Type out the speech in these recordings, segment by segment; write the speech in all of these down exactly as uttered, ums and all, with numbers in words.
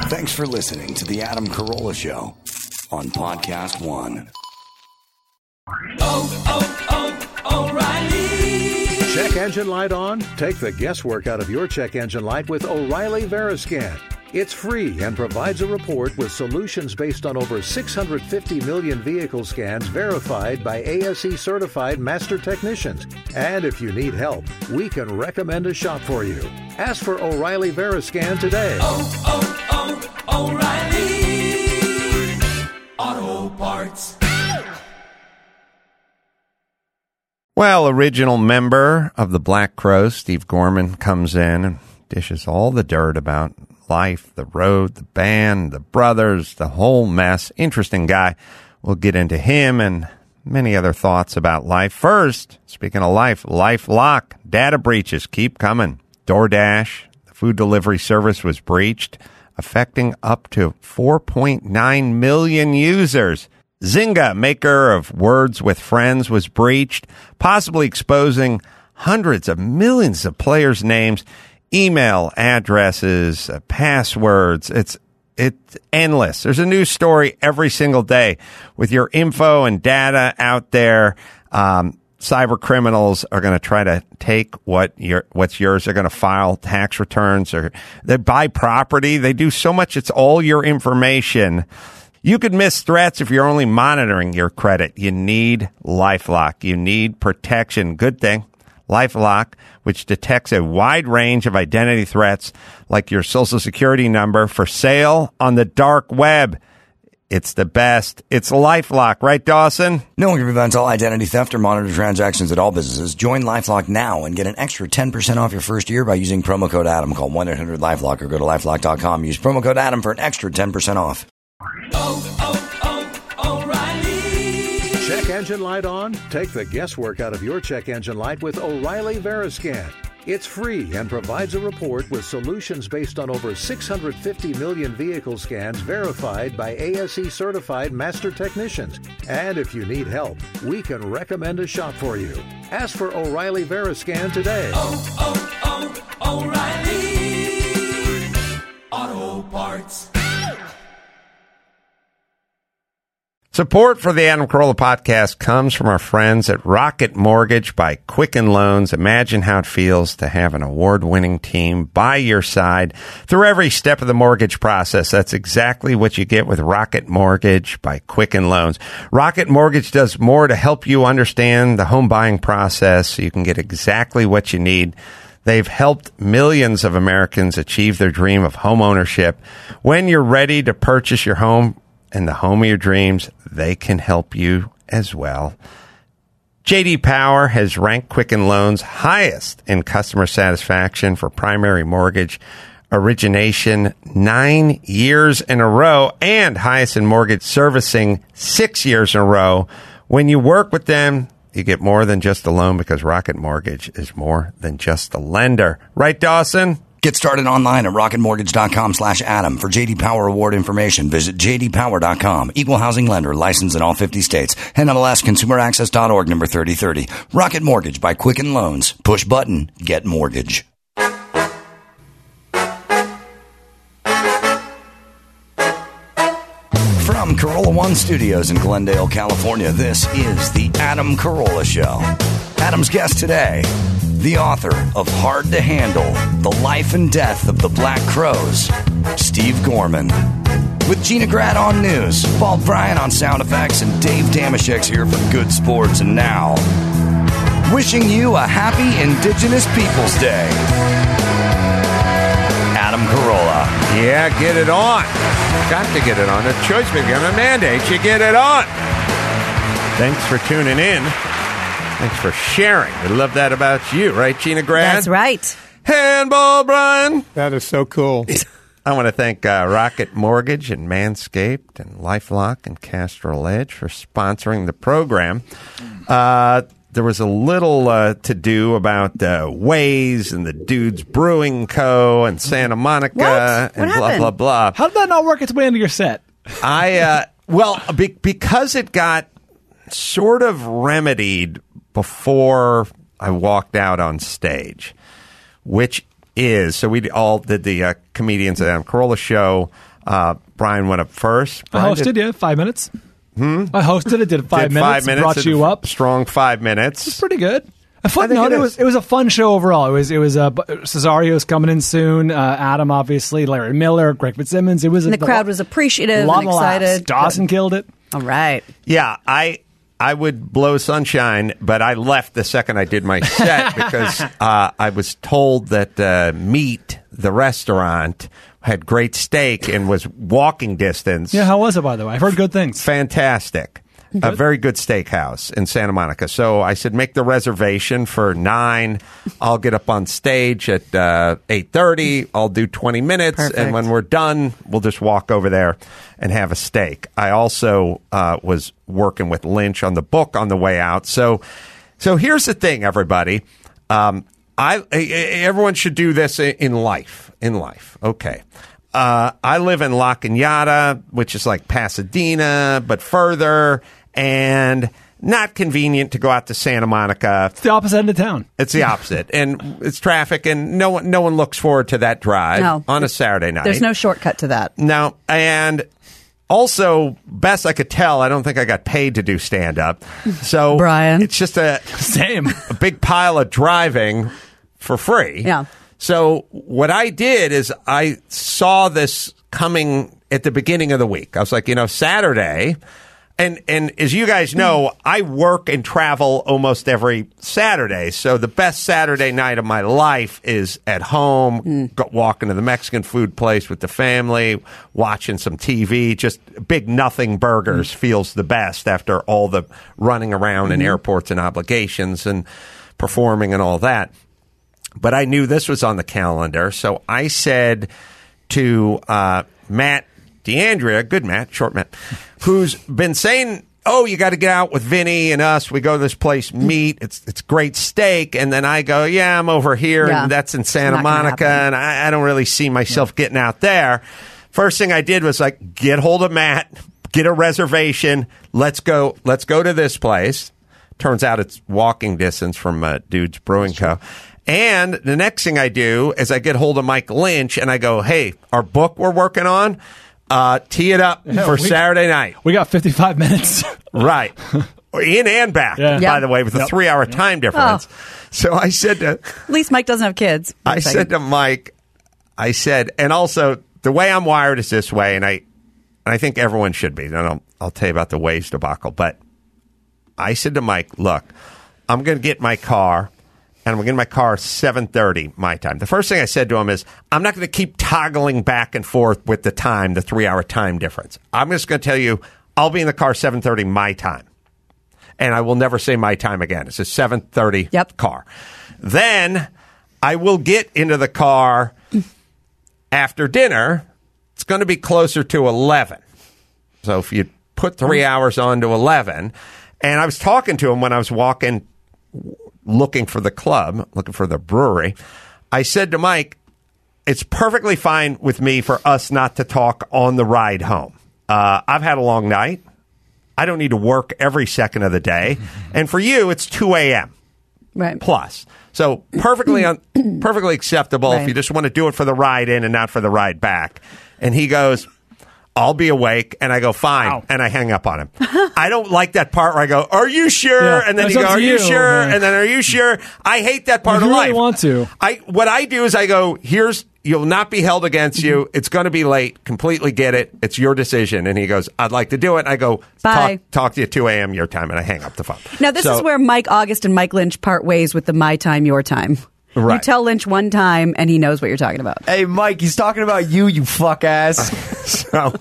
Thanks for listening to the Adam Carolla Show on Podcast One. Oh, oh, oh, O'Reilly. Check engine light on? Take the guesswork out of your check engine light with O'Reilly Veriscan. It's free and provides a report with solutions based on over six hundred fifty million vehicle scans verified by A S E certified master technicians. And if you need help, we can recommend a shop for you. Ask for O'Reilly Veriscan today. Oh, oh, oh, O'Reilly Auto Parts. Well, original member of the Black Crowes, Steve Gorman, comes in and dishes all the dirt about life, the road, the band, the brothers, the whole mess. Interesting guy. We'll get into him and many other thoughts about life. First, speaking of life, LifeLock. Data breaches keep coming. DoorDash, the food delivery service, was breached, affecting up to four point nine million users. Zynga, maker of Words with Friends, was breached, possibly exposing hundreds of millions of players' names, email addresses, uh, passwords. It's it's endless. There's a new story every single day with your info and data out there. Um, cyber criminals are going to try to take what your what's yours. They're going to file tax returns, or they buy property. They do so much. It's all your information. You could miss threats if you're only monitoring your credit. You need LifeLock. You need protection. Good thing. LifeLock, which detects a wide range of identity threats like your social security number, for sale on the dark web. It's the best. It's LifeLock, right, Dawson? No one can prevent all identity theft or monitor transactions at all businesses. Join LifeLock now and get an extra ten percent off your first year by using promo code Adam. Call one eight hundred LifeLock or go to lifelock dot com. Use promo code Adam for an extra ten percent off. Oh, oh, O'Reilly. Check engine light on? Take the guesswork out of your check engine light with O'Reilly Veriscan. It's free and provides a report with solutions based on over six hundred fifty million vehicle scans verified by A S E certified master technicians. And if you need help, we can recommend a shop for you. Ask for O'Reilly Veriscan today. Oh, oh, oh, O'Reilly Auto Parts. Support for the Adam Carolla podcast comes from our friends at Rocket Mortgage by Quicken Loans. Imagine how it feels to have an award-winning team by your side through every step of the mortgage process. That's exactly what you get with Rocket Mortgage by Quicken Loans. Rocket Mortgage does more to help you understand the home buying process so you can get exactly what you need. They've helped millions of Americans achieve their dream of home ownership. When you're ready to purchase your home and the home of your dreams, they can help you as well. J D Power has ranked Quicken Loans highest in customer satisfaction for primary mortgage origination nine years in a row, and highest in mortgage servicing six years in a row. When you work with them, you get more than just a loan, because Rocket Mortgage is more than just a lender. Right, Dawson? Get started online at rocket mortgage dot com slash Adam. For J D Power award information, visit j d power dot com. Equal housing lender, licensed in all fifty states. N M L S consumer access dot org, number thirty thirty. Rocket Mortgage by Quicken Loans. Push button, get mortgage. From Carolla One Studios in Glendale, California, this is the Adam Carolla Show. Adam's guest today, the author of Hard to Handle, The Life and Death of the Black Crowes, Steve Gorman. With Gina Grad on news, Paul Bryan on sound effects, and Dave Damashek's here for good sports. And now, wishing you a happy Indigenous Peoples Day, Adam Carolla. Yeah, get it on. Got to get it on. A choice became a mandate. You get it on. Thanks for tuning in. Thanks for sharing. We love that about you, right, Gina Grad? That's right. Handball, Brian. That is so cool. I want to thank uh, Rocket Mortgage and Manscaped and LifeLock and Castrol Edge for sponsoring the program. Uh, there was a little uh, to-do about uh, Waze and the Dudes Brewing Co. and Santa Monica What? and What blah, happened? blah, blah. How did that not work its way into your set? I, uh, well, be- because it got sort of remedied before I walked out on stage, which is, so we all did the uh, Comedians at Adam Carolla show. Uh, Brian went up first. I Brian hosted, yeah, five minutes. Hmm? I hosted it, did five did minutes, five minutes, brought and you up. Strong five minutes. It's pretty good. A fun, I think no, it it, is. was it was a fun show overall. It was it was uh, Cesario's coming in soon. Uh, Adam, obviously, Larry Miller, Greg Fitzsimmons. It was And a, the crowd was appreciative a lot and of laughs. excited. Dawson killed it. All right. Yeah, I I would blow sunshine, but I left the second I did my set because uh, I was told that uh, Meat, the restaurant, had great steak and was walking distance. Yeah, how was it, by the way? I've heard good things. Fantastic. A very good steakhouse in Santa Monica. So I said, make the reservation for nine. I'll get up on stage at uh, eight thirty. I'll do twenty minutes. Perfect. And when we're done, we'll just walk over there and have a steak. I also uh, was working with Lynch on the book on the way out. So, so here's the thing, everybody. Um, I, I everyone should do this in life. In life. Okay. Uh, I live in La Cañada, which is like Pasadena, but further, and not convenient to go out to Santa Monica. It's the opposite end of town. It's the opposite, and it's traffic, and no one, no one looks forward to that drive No. on a Saturday night. There's no shortcut to that. No, and also, best I could tell, I don't think I got paid to do stand-up. So, Brian. it's just a, Same. a big pile of driving for free. Yeah. So what I did is I saw this coming at the beginning of the week. I was like, you know, Saturday, and and as you guys know, I work and travel almost every Saturday. So the best Saturday night of my life is at home, Mm. go, walking to the Mexican food place with the family, watching some T V. Just big nothing burgers Mm. feels the best after all the running around Mm-hmm. in airports and obligations and performing and all that. But I knew this was on the calendar, so I said to uh, Matt D'Andrea, good Matt, short Matt, who's been saying, oh, you got to get out with Vinny and us. We go to this place, meet. It's it's great steak. And then I go, yeah, I'm over here, Yeah. and that's in Santa Not gonna Monica, happen. and I, I don't really see myself getting out there. First thing I did was like, get hold of Matt, get a reservation. Let's go. Let's go to this place. Turns out it's walking distance from uh, Dude's Brewing Co. And the next thing I do is I get hold of Mike Lynch and I go, hey, our book we're working on, uh, tee it up Yeah, for we- Saturday night. We got fifty-five minutes. Right. In and back, Yeah. by Yeah. the way, with a Yep. three-hour time difference. So I said to At least Mike doesn't have kids. I One said second. to Mike, I said, and also the way I'm wired is this way, and I and I think everyone should be. And I'll, I'll tell you about the Waze debacle, but I said to Mike, look, I'm going to get my car, and I'm going to get my car seven thirty my time. The first thing I said to him is, I'm not going to keep toggling back and forth with the time, the three-hour time difference. I'm just going to tell you, I'll be in the car seven thirty my time. And I will never say my time again. It's a seven thirty Yep. car. Then I will get into the car after dinner. It's going to be closer to eleven. So if you put three hours on to eleven, and I was talking to him when I was walking, looking for the club, looking for the brewery, I said to Mike, it's perfectly fine with me for us not to talk on the ride home. Uh, I've had a long night. I don't need to work every second of the day. And for you, it's two a.m. Right. plus. So perfectly un- perfectly acceptable if Right. you just want to do it for the ride in and not for the ride back. And he goes, I'll be awake. And I go, fine. Wow. And I hang up on him. I don't like that part where I go, are you sure? Yeah, and then that's you go, up to are you, you, sure? man. And then, are you sure? I hate that part If of you life. really want to. I What I do is I go, here's, you'll not be held against you. It's going to be late. Completely get it. It's your decision. And he goes, I'd like to do it. And I go, Bye. talk, talk to you at two a.m. your time. And I hang up the phone. Now, this So- is where Mike August and Mike Lynch part ways with the my time, your time. You Right. tell Lynch one time, and he knows what you're talking about. Hey, Mike, he's talking about you, you fuck ass. So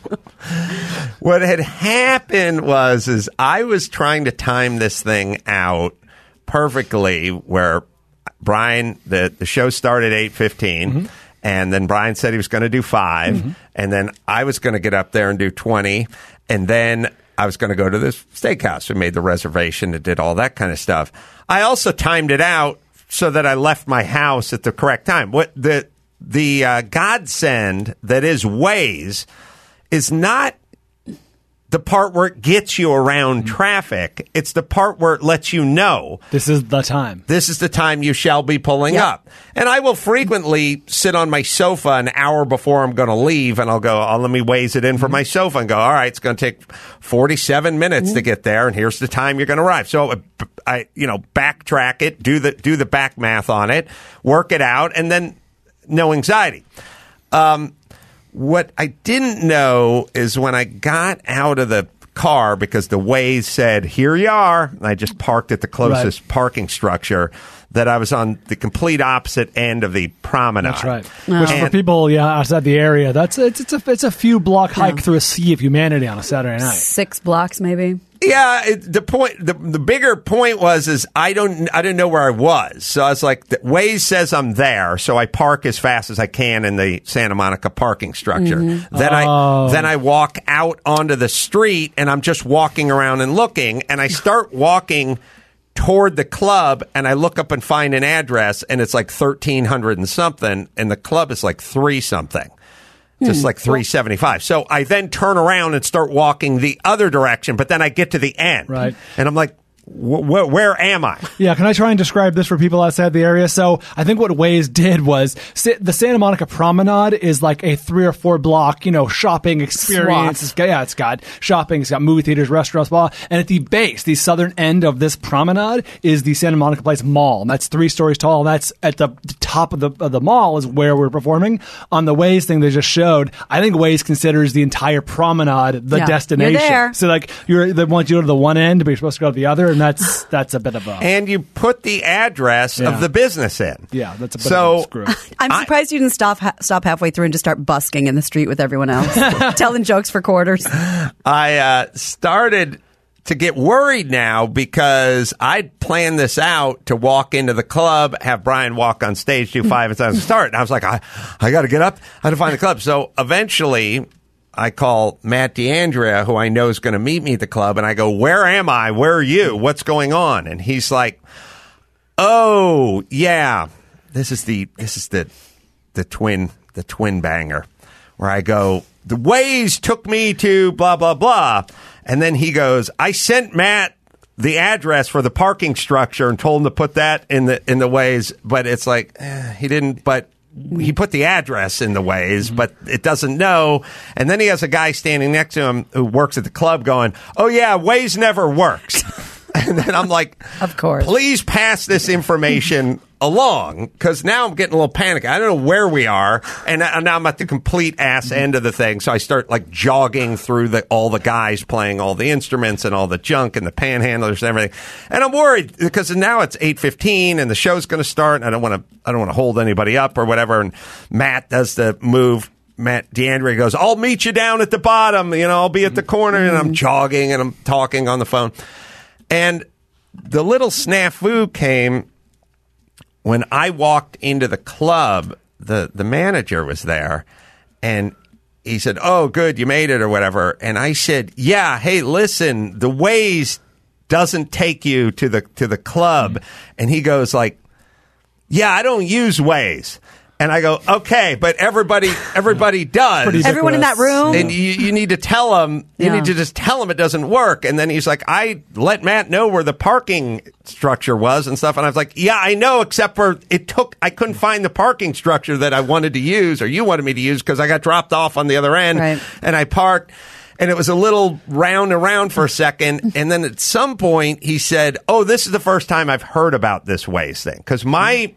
what had happened was is I was trying to time this thing out perfectly where Brian the, the show started at eight fifteen Mm-hmm. and then Brian said he was going to do five Mm-hmm. and then I was going to get up there and do twenty and then I was going to go to this steakhouse. We made the reservation and did all that kind of stuff. I also timed it out so that I left my house at the correct time. What the the uh, godsend that is Waze is not the part where it gets you around traffic. It's the part where it lets you know This is the time. this is the time you shall be pulling Yep. up. And I will frequently sit on my sofa an hour before I'm going to leave, and I'll go, oh, let me waze it in for my sofa and go, all right, it's going to take forty-seven minutes to get there, and here's the time you're going to arrive. So I, you know, backtrack it, do the do the back math on it, work it out, and then no anxiety. Um, what I didn't know is when I got out of the car, because the Waze said, here you are, and I just parked at the closest Right. parking structure, that I was on the complete opposite end of the promenade. That's right. Which for And- people, yeah, outside the area, that's it's it's a it's a few block hike Yeah. through a sea of humanity on a Saturday night. Six blocks, maybe. Yeah, it, the point, the, the bigger point was, is I don't, I didn't know where I was. So I was like, the Waze says I'm there, so I park as fast as I can in the Santa Monica parking structure. Mm-hmm. Then Oh. I, then I walk out onto the street, and I'm just walking around and looking, and I start walking toward the club, and I look up and find an address, and it's like thirteen hundred and something, and the club is like three something. Just like three seventy-five. So I then turn around and start walking the other direction, but then I get to the end. Right. And I'm like, wh- wh- where am I? Yeah, can I try and describe this for people outside the area? So I think what Waze did was sa- the Santa Monica Promenade is like a three or four block, you know, shopping experience. Swath. It's got, yeah, it's got shopping, it's got movie theaters, restaurants, blah. And at the base, the southern end of this promenade is the Santa Monica Place Mall. And that's three stories tall. And that's at the, the top of the of the mall is where we're performing. On the Waze thing they just showed, I think Waze considers the entire promenade the Yeah, destination. you're there. So like you're they want you to go to the one end, but you're supposed to go to the other, and that's that's a bit of a And you put the address Yeah. of the business in. yeah, that's a bit So- of a screw. I'm surprised you didn't stop ha- stop halfway through and just start busking in the street with everyone else, telling jokes for quarters. I uh, started to get worried now because I'd planned this out to walk into the club, have Brian walk on stage, do five and seven start. And I was like, I, I got to get up. I got to find the club. So eventually I call Matt D'Andrea, who I know is going to meet me at the club, and I go, where am I? Where are you? What's going on? And he's like, oh, yeah, this is the, this is the, the twin, the twin banger, where I go, the Waze took me to blah, blah, blah. And then he goes, I sent Matt the address for the parking structure and told him to put that in the, in the Waze. But it's like, eh, he didn't, but he put the address in the Waze, but it doesn't know. And then he has a guy standing next to him who works at the club going, oh yeah, Waze never works. And then I'm like, Of course. please pass this information along, because now I'm getting a little panicky. I don't know where we are, and, and now I'm at the complete ass end of the thing. So I start like jogging through the all the guys playing all the instruments and all the junk and the panhandlers and everything. And I'm worried because now it's eight fifteen and the show's going to start. And I don't want to I don't want to hold anybody up or whatever. And Matt does the move. Matt D'Andrea goes, I'll meet you down at the bottom. You know, I'll be at the corner. And I'm jogging and I'm talking on the phone. And the little snafu came when I walked into the club. The, the manager was there, and he said, oh, good, you made it or whatever. And I said, yeah, hey, listen, the Waze doesn't take you to the to the club. Mm-hmm. And he goes like, yeah, I don't use Waze. And I go, okay, but everybody everybody does. Everyone in that room. And you, you need to tell them, you Yeah. need to just tell them it doesn't work. And then he's like, I let Matt know where the parking structure was and stuff. And I was like, yeah, I know, except for it took, I couldn't find the parking structure that I wanted to use or you wanted me to use because I got dropped off on the other end. Right. And I parked. And it was a little round around for a second. And then at some point he said, oh, this is the first time I've heard about this Waze thing. Because my,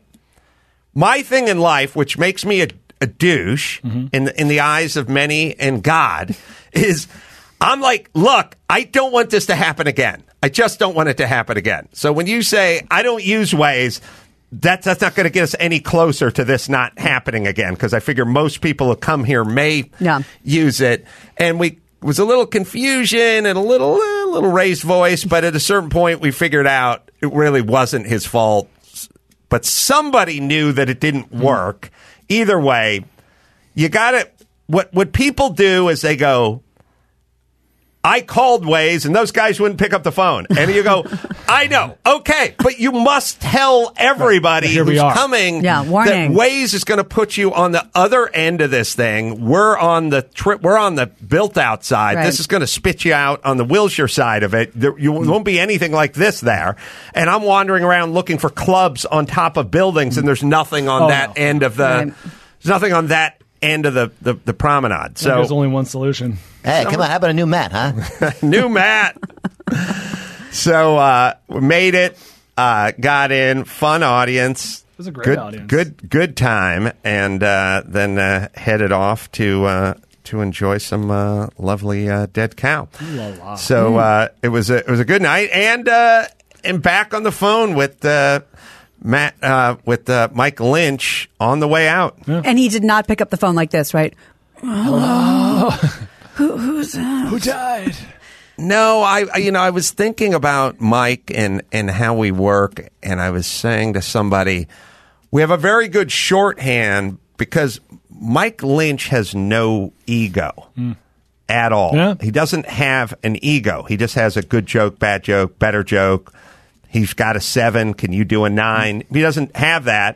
my thing in life, which makes me a, a douche mm-hmm. in the, in the eyes of many and God, is I'm like, look, I don't want this to happen again. I just don't want it to happen again. So when you say I don't use Waze, that's that's not going to get us any closer to this not happening again. Because I figure most people who come here may Yeah. use it, and we. Was a little confusion and a little a little raised voice, but at a certain point we figured out it really wasn't his fault. But somebody knew that it didn't work. Either way, you got to what what people do is they go, I called Waze, and those guys wouldn't pick up the phone. And you go, I know, okay, but you must tell everybody Here we who's are. coming Yeah, warning. that Waze is going to put you on the other end of this thing. We're on the trip. We're on the built-out side. Right. This is going to spit you out on the Wilshire side of it. There you won't be anything like this there. And I'm wandering around looking for clubs on top of buildings, and there's nothing on Oh, that no. end of the. Right. There's nothing on that end of the the, the promenade. So there's So only one solution. Hey, come on. How about a new mat, huh? new mat. So uh, we made it. Uh, got in. Fun audience. It was a great good, audience. Good, good time, and uh, then uh, headed off to uh, to enjoy some uh, lovely uh, dead cow. la la. So uh, it was a, it was a good night, and uh, and back on the phone with uh, Matt uh, with uh, Mike Lynch on the way out. And he did not pick up the phone like this, right? Who died? No, I, I you know I was thinking about Mike and and how we work, and I was saying to somebody, we have a very good shorthand because Mike Lynch has no ego at all. Yeah. He doesn't have an ego. He just has a good joke, bad joke, better joke. He's got a seven. Can you do a nine? He doesn't have that.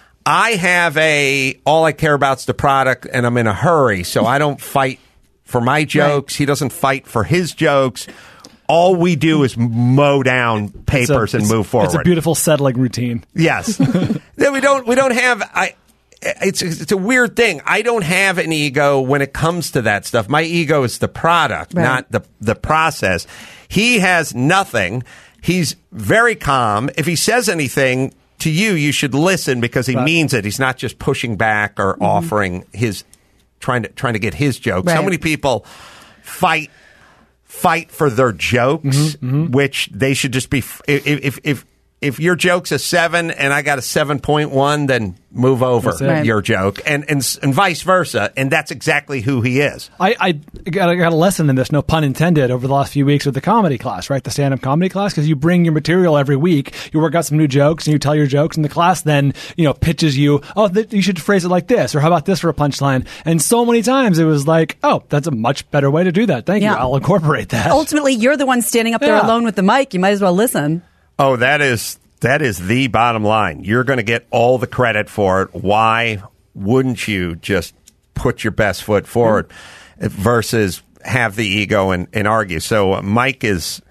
I have a all I care about's the product, and I'm in a hurry, so I don't fight for my jokes. He doesn't fight for his jokes. All we do is mow down papers It's a- and it's- move forward. It's a beautiful settling routine. Yes. Then we don't we don't have I it's it's a weird thing. I don't have an ego when it comes to that stuff. My ego is the product, Right. not the the process. He has nothing. He's very calm. If he says anything to you, you should listen because he Right. means it. He's not just pushing back or offering his trying to trying to get his jokes. So Right. many people fight fight for their jokes, which they should just be. If if if if your joke's a seven and I got a seven point one, then move over That's it. Right. your joke, and, and and vice versa. And that's exactly who he is. I, I got, I got a lesson in this, no pun intended, over the last few weeks with the comedy class, right? The stand-up comedy class, because you bring your material every week, you work out some new jokes, and you tell your jokes, and the class then, you know, pitches you, oh, th- you should phrase it like this, or how about this for a punchline? And so many times it was like, oh, that's a much better way to do that. Thank Yeah. you. I'll incorporate that. Ultimately, you're the one standing up there Yeah. alone with the mic. You might as well listen. Oh, that is that is the bottom line. You're going to get all the credit for it. Why wouldn't you just put your best foot forward versus have the ego and, and argue? So uh, Mike is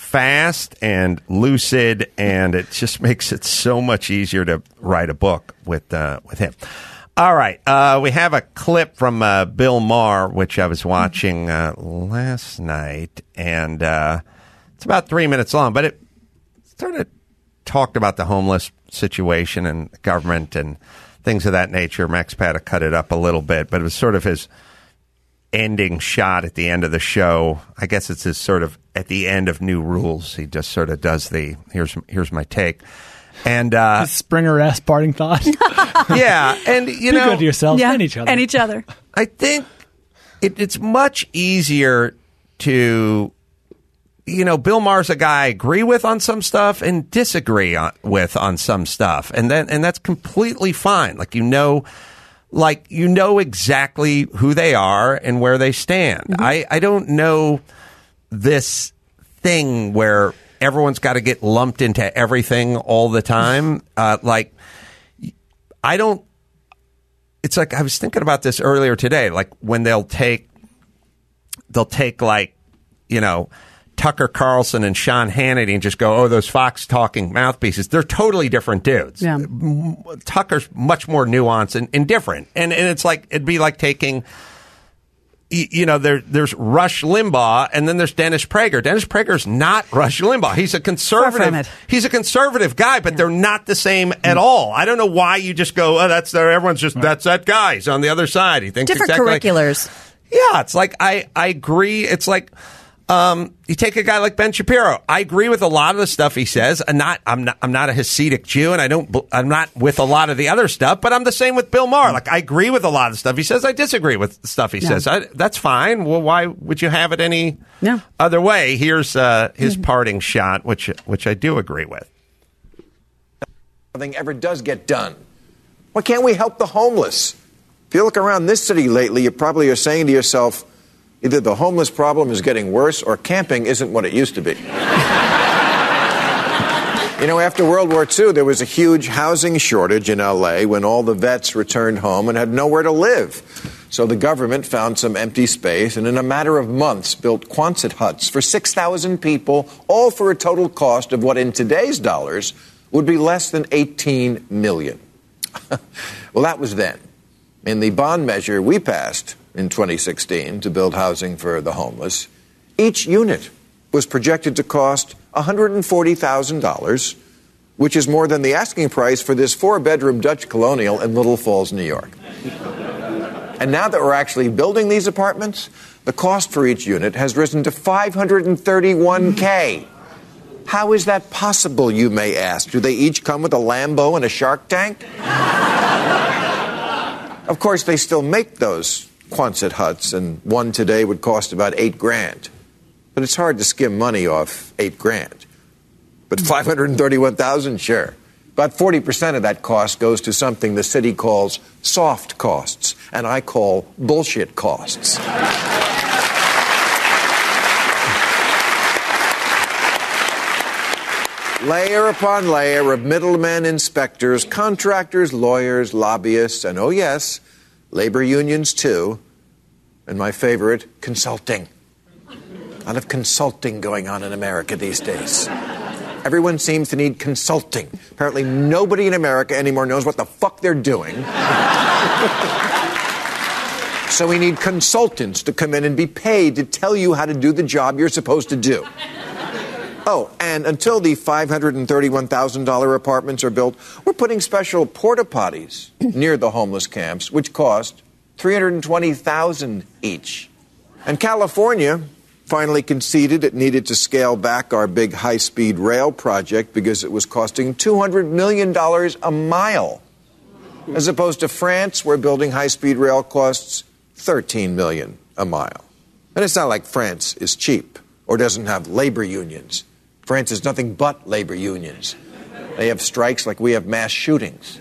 fast and lucid, and it just makes it so much easier to write a book with uh, with him. All right, uh, we have a clip from uh, Bill Maher, which I was watching uh, last night, and uh, it's about three minutes long, but it sort of talked about the homeless situation and government and things of that nature. Max Pata cut it up a little bit, but it was sort of his ending shot at the end of the show. I guess it's his sort of at the end of New Rules. He just sort of does the here's here's my take, and uh, Springer-esque parting thought. yeah, and you Be know, good to yourself and each other. And each other. I think it, it's much easier to, you know, Bill Maher's a guy I agree with on some stuff and disagree on, with on some stuff, and then and that's completely fine. Like you know, like you know exactly who they are and where they stand. Mm-hmm. I I don't know this thing where everyone's got to get lumped into everything all the time. Uh, like I don't. It's like I was thinking about this earlier today. Like when they'll take, they'll take like, you know, Tucker Carlson and Sean Hannity and just go, oh, those Fox talking mouthpieces. They're totally different dudes. Yeah. M- Tucker's much more nuanced and, and different. And and it's like it'd be like taking, y- you know, there there's Rush Limbaugh and then there's Dennis Prager. Dennis Prager's not Rush Limbaugh. He's a Far from conservative. it. He's a conservative guy, but they're not the same at all. I don't know why you just go, oh, that's there. Everyone's just that's that guy. He's on the other side. He thinks Different exactly like- curriculars. yeah, it's like I, I agree. It's like um, you take a guy like Ben Shapiro. I agree with a lot of the stuff he says. I'm not I'm not I'm not a Hasidic Jew, and I don't I'm not with a lot of the other stuff. But I'm the same with Bill Maher. Like I agree with a lot of the stuff he says. I disagree with the stuff he Yeah. says. I, that's fine. Well, why would you have it any Yeah. other way? Here's uh, his parting shot, which which I do agree with. Nothing ever does get done. Why can't we help the homeless? If you look around this city lately, you probably are saying to yourself, Either the homeless problem is getting worse or camping isn't what it used to be. You know, after World War Two, there was a huge housing shortage in L A when all the vets returned home and had nowhere to live. So the government found some empty space and in a matter of months built Quonset huts for six thousand people, all for a total cost of what in today's dollars would be less than eighteen million dollars. Well, that was then. In the bond measure we passed in twenty sixteen to build housing for the homeless, each unit was projected to cost one hundred forty thousand dollars, which is more than the asking price for this four-bedroom Dutch colonial in Little Falls, New York. And now that we're actually building these apartments, the cost for each unit has risen to five hundred thirty-one thousand dollars. How is that possible, you may ask? Do they each come with a Lambo and a Shark Tank? Of course, they still make those Quonset huts, and one today would cost about eight grand. But it's hard to skim money off eight grand. But five hundred thirty-one thousand, sure. About forty percent of that cost goes to something the city calls soft costs, and I call bullshit costs. Layer upon layer of middlemen, inspectors, contractors, lawyers, lobbyists, and oh yes, labor unions too. And my favorite, consulting. A lot of consulting going on in America these days. Everyone seems to need consulting. Apparently nobody in America anymore knows what the fuck they're doing. So we need consultants to come in and be paid to tell you how to do the job you're supposed to do. Oh, and until the five hundred thirty-one thousand dollars apartments are built, we're putting special porta potties near the homeless camps, which cost three hundred twenty thousand dollars each. And California finally conceded it needed to scale back our big high-speed rail project because it was costing two hundred million dollars a mile, as opposed to France, where building high-speed rail costs thirteen million dollars a mile. And it's not like France is cheap or doesn't have labor unions. France is nothing but labor unions. They have strikes like we have mass shootings.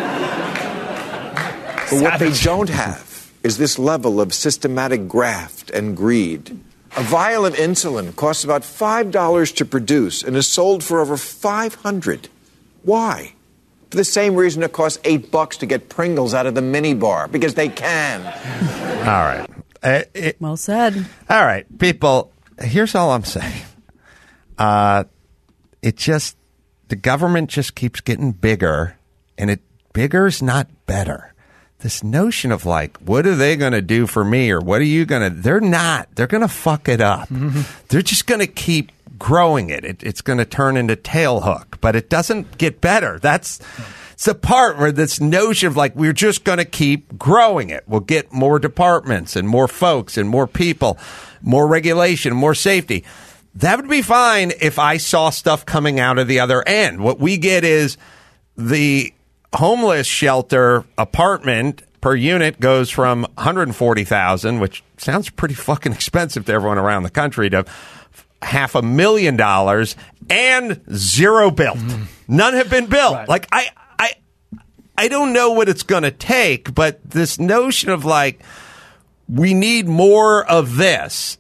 But what they don't have is this level of systematic graft and greed. A vial of insulin costs about five dollars to produce and is sold for over five hundred dollars. Why? For the same reason it costs eight bucks to get Pringles out of the minibar, because they can. All right. Uh, it, well said. All right, people, here's all I'm saying. Uh, it just, the government just keeps getting bigger, and it bigger's not better. This notion of like, what are they going to do for me, or what are you going to, they're not. They're going to fuck it up. Mm-hmm. They're just going to keep growing it. it it's going to turn into tailhook, but it doesn't get better. That's it's the part where this notion of like, we're just going to keep growing it. We'll get more departments and more folks and more people, more regulation, more safety. That would be fine if I saw stuff coming out of the other end. What we get is the homeless shelter apartment per unit goes from one hundred forty thousand dollars, which sounds pretty fucking expensive to everyone around the country, to half a million dollars, and zero built. Mm. None have been built. Right. Like, I, I, I don't know what it's going to take, but this notion of like, we need more of this.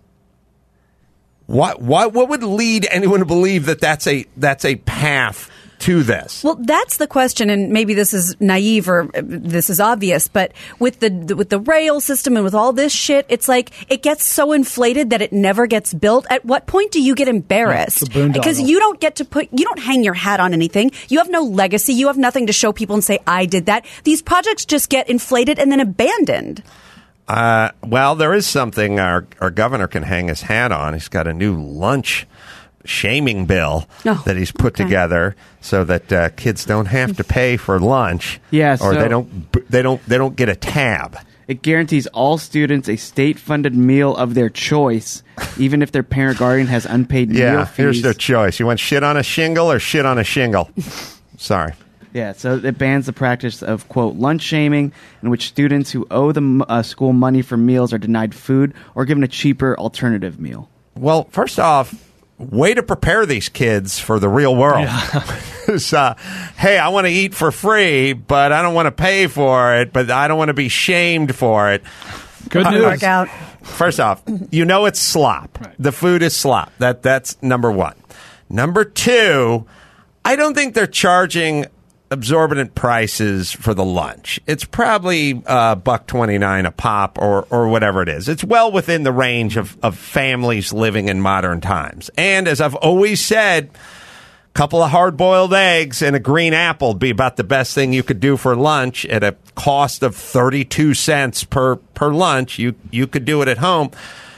What, what, what would lead anyone to believe that that's a, that's a path to this? Well, that's the question, and maybe this is naive or this is obvious, but with the with the rail system and with all this shit, it's like it gets so inflated that it never gets built. At what point do you get embarrassed? Because you don't get to put, you don't hang your hat on anything. You have no legacy. You have nothing to show people and say, I did that. These projects just get inflated and then abandoned. Uh, well, there is something our, our governor can hang his hat on. He's got a new lunch shaming bill oh, that he's put okay. together so that uh, kids don't have to pay for lunch. Yeah, or so they don't they don't they don't get a tab. It guarantees all students a state-funded meal of their choice, even if their parent guardian has unpaid yeah, meal fees. Yeah, here's their choice. You want shit on a shingle or shit on a shingle? Sorry. Yeah, so it bans the practice of, quote, lunch shaming, in which students who owe the uh, school money for meals are denied food or given a cheaper alternative meal. Well, first off, way to prepare these kids for the real world. Yeah. uh, hey, I want to eat for free, but I don't want to pay for it, but I don't want to be shamed for it. Good Didn't news. work out. First off, you know it's slop. Right. The food is slop. That that's number one. Number two, I don't think they're charging exorbitant prices for the lunch. It's probably uh, buck twenty nine a pop, or or whatever it is. It's well within the range of of families living in modern times. And as I've always said, a couple of hard boiled eggs and a green apple would be about the best thing you could do for lunch at a cost of thirty two cents per per lunch. You you could do it at home.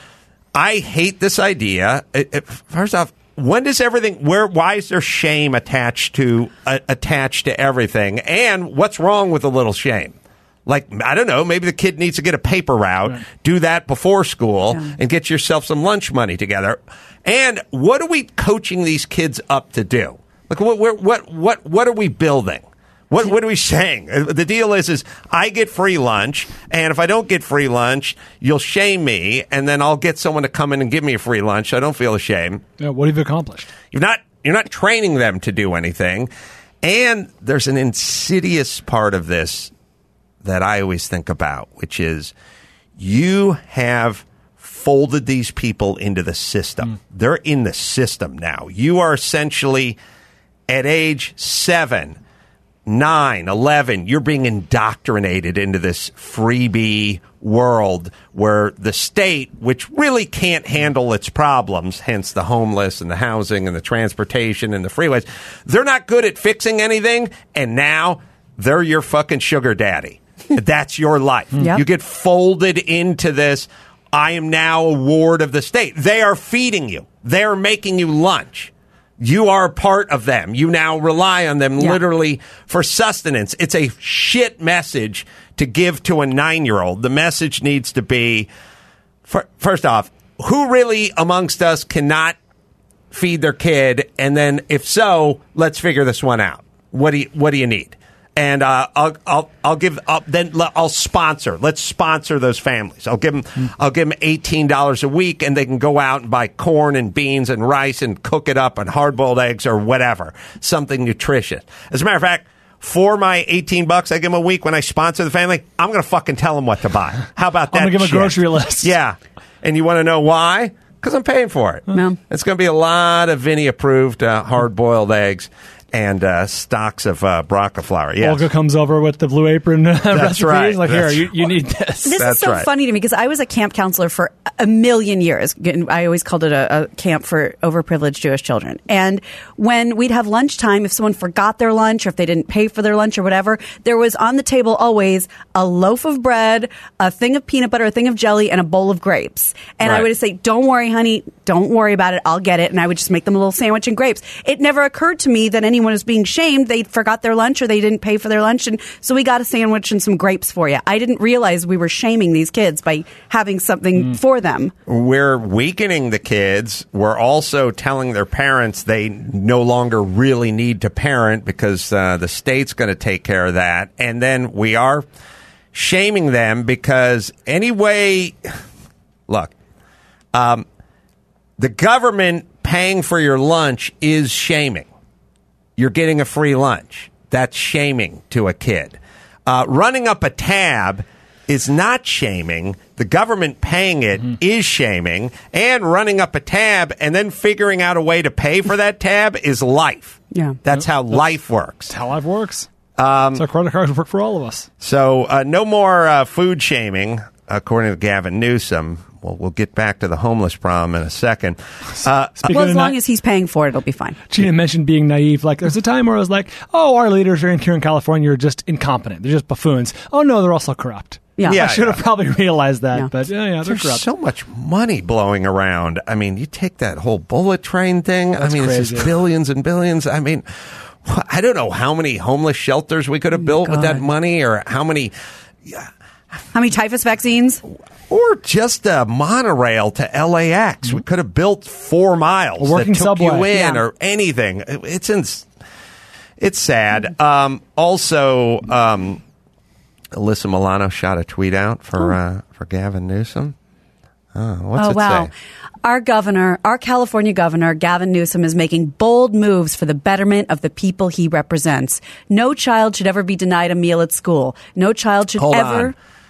I hate this idea. It, it, first off, when does everything? Where? Why is there shame attached to uh, attached to everything? And what's wrong with a little shame? Like, I don't know. Maybe the kid needs to get a paper route, right. do that before school, yeah. and get yourself some lunch money together. And what are we coaching these kids up to do? Like, what? What? What? What are we building? What, what are we saying? The deal is, is I get free lunch, and if I don't get free lunch, you'll shame me, and then I'll get someone to come in and give me a free lunch. So I don't feel ashamed. Yeah, what have you accomplished? You're not, you're not training them to do anything. And there's an insidious part of this that I always think about, which is you have folded these people into the system. Mm. They're in the system now. You are essentially at age seven, nine, eleven, you're being indoctrinated into this freebie world where the state, which really can't handle its problems, hence the homeless and the housing and the transportation and the freeways, they're not good at fixing anything, and now they're your fucking sugar daddy. That's your life. Yep. You get folded into this, I am now a ward of the state. They are feeding you. They are making you lunch. You are part of them. You now rely on them yeah. literally for sustenance. It's a shit message to give to a nine-year-old. The message needs to be, for, first off, who really amongst us cannot feed their kid? And then if so, let's figure this one out. What do you, what do you need? And uh, I'll I'll I'll give I'll, then I'll sponsor. Let's sponsor those families. I'll give them mm. I'll give them eighteen dollars a week, and they can go out and buy corn and beans and rice and cook it up on hard boiled eggs or whatever, something nutritious. As a matter of fact, for my eighteen bucks I give them a week when I sponsor the family, I'm gonna fucking tell them what to buy. How about that? I'm gonna give them a shit? grocery list. Yeah, and you want to know why? Because I'm paying for it. No. It's gonna be a lot of Vinny approved uh, hard boiled eggs. And uh, stocks of uh, broccoli flour. Yes. Olga comes over with the Blue Apron uh, That's recipes. right. Like, That's here, you, you need this. This That's is so right. funny to me because I was a camp counselor for a million years. I always called it a, a camp for overprivileged Jewish children. And when we'd have lunchtime, if someone forgot their lunch or if they didn't pay for their lunch or whatever, there was on the table always a loaf of bread, a thing of peanut butter, a thing of jelly, and a bowl of grapes. And Right. I would just say, don't worry, honey, don't worry about it. I'll get it. And I would just make them a little sandwich and grapes. It never occurred to me that anyone was being shamed. They forgot their lunch or they didn't pay for their lunch. And so we got a sandwich and some grapes for you. I didn't realize we were shaming these kids by having something mm. for them. We're weakening the kids. We're also telling their parents they no longer really need to parent because uh, the state's going to take care of that. And then we are shaming them because anyway, look, um, the government paying for your lunch is shaming. You're getting a free lunch. That's shaming to a kid. Uh, running up a tab is not shaming. The government paying it mm-hmm. is shaming. And running up a tab and then figuring out a way to pay for that tab is life. Yeah. That's how That's, life works. That's how life works. Um, so credit cards work for all of us. So uh, no more uh, food shaming, according to Gavin Newsom. Well, we'll get back to the homeless problem in a second. Uh, well, as long na- as he's paying for it, it'll be fine. Gina mentioned being naive. Like, there's a time where I was like, oh, our leaders here in, here in California are just incompetent. They're just buffoons. Oh, no, they're also corrupt. Yeah. yeah I should yeah. have probably realized that. Yeah. But, yeah, yeah, they're There's corrupt. so much money blowing around. I mean, you take that whole bullet train thing. That's I mean, crazy. it's just billions and billions. I mean, I don't know how many homeless shelters we could have built God. with that money or how many... Yeah. How many typhus vaccines? Or just a monorail to L A X. We could have built four miles A working that took subway. you in Yeah. or anything. It's in, it's sad. Um, also, um, Alyssa Milano shot a tweet out for uh, for Gavin Newsom. Oh, what's oh, it wow. say? Our governor, our California governor, Gavin Newsom, is making bold moves for the betterment of the people he represents. No child should ever be denied a meal at school. No child should Hold ever... on.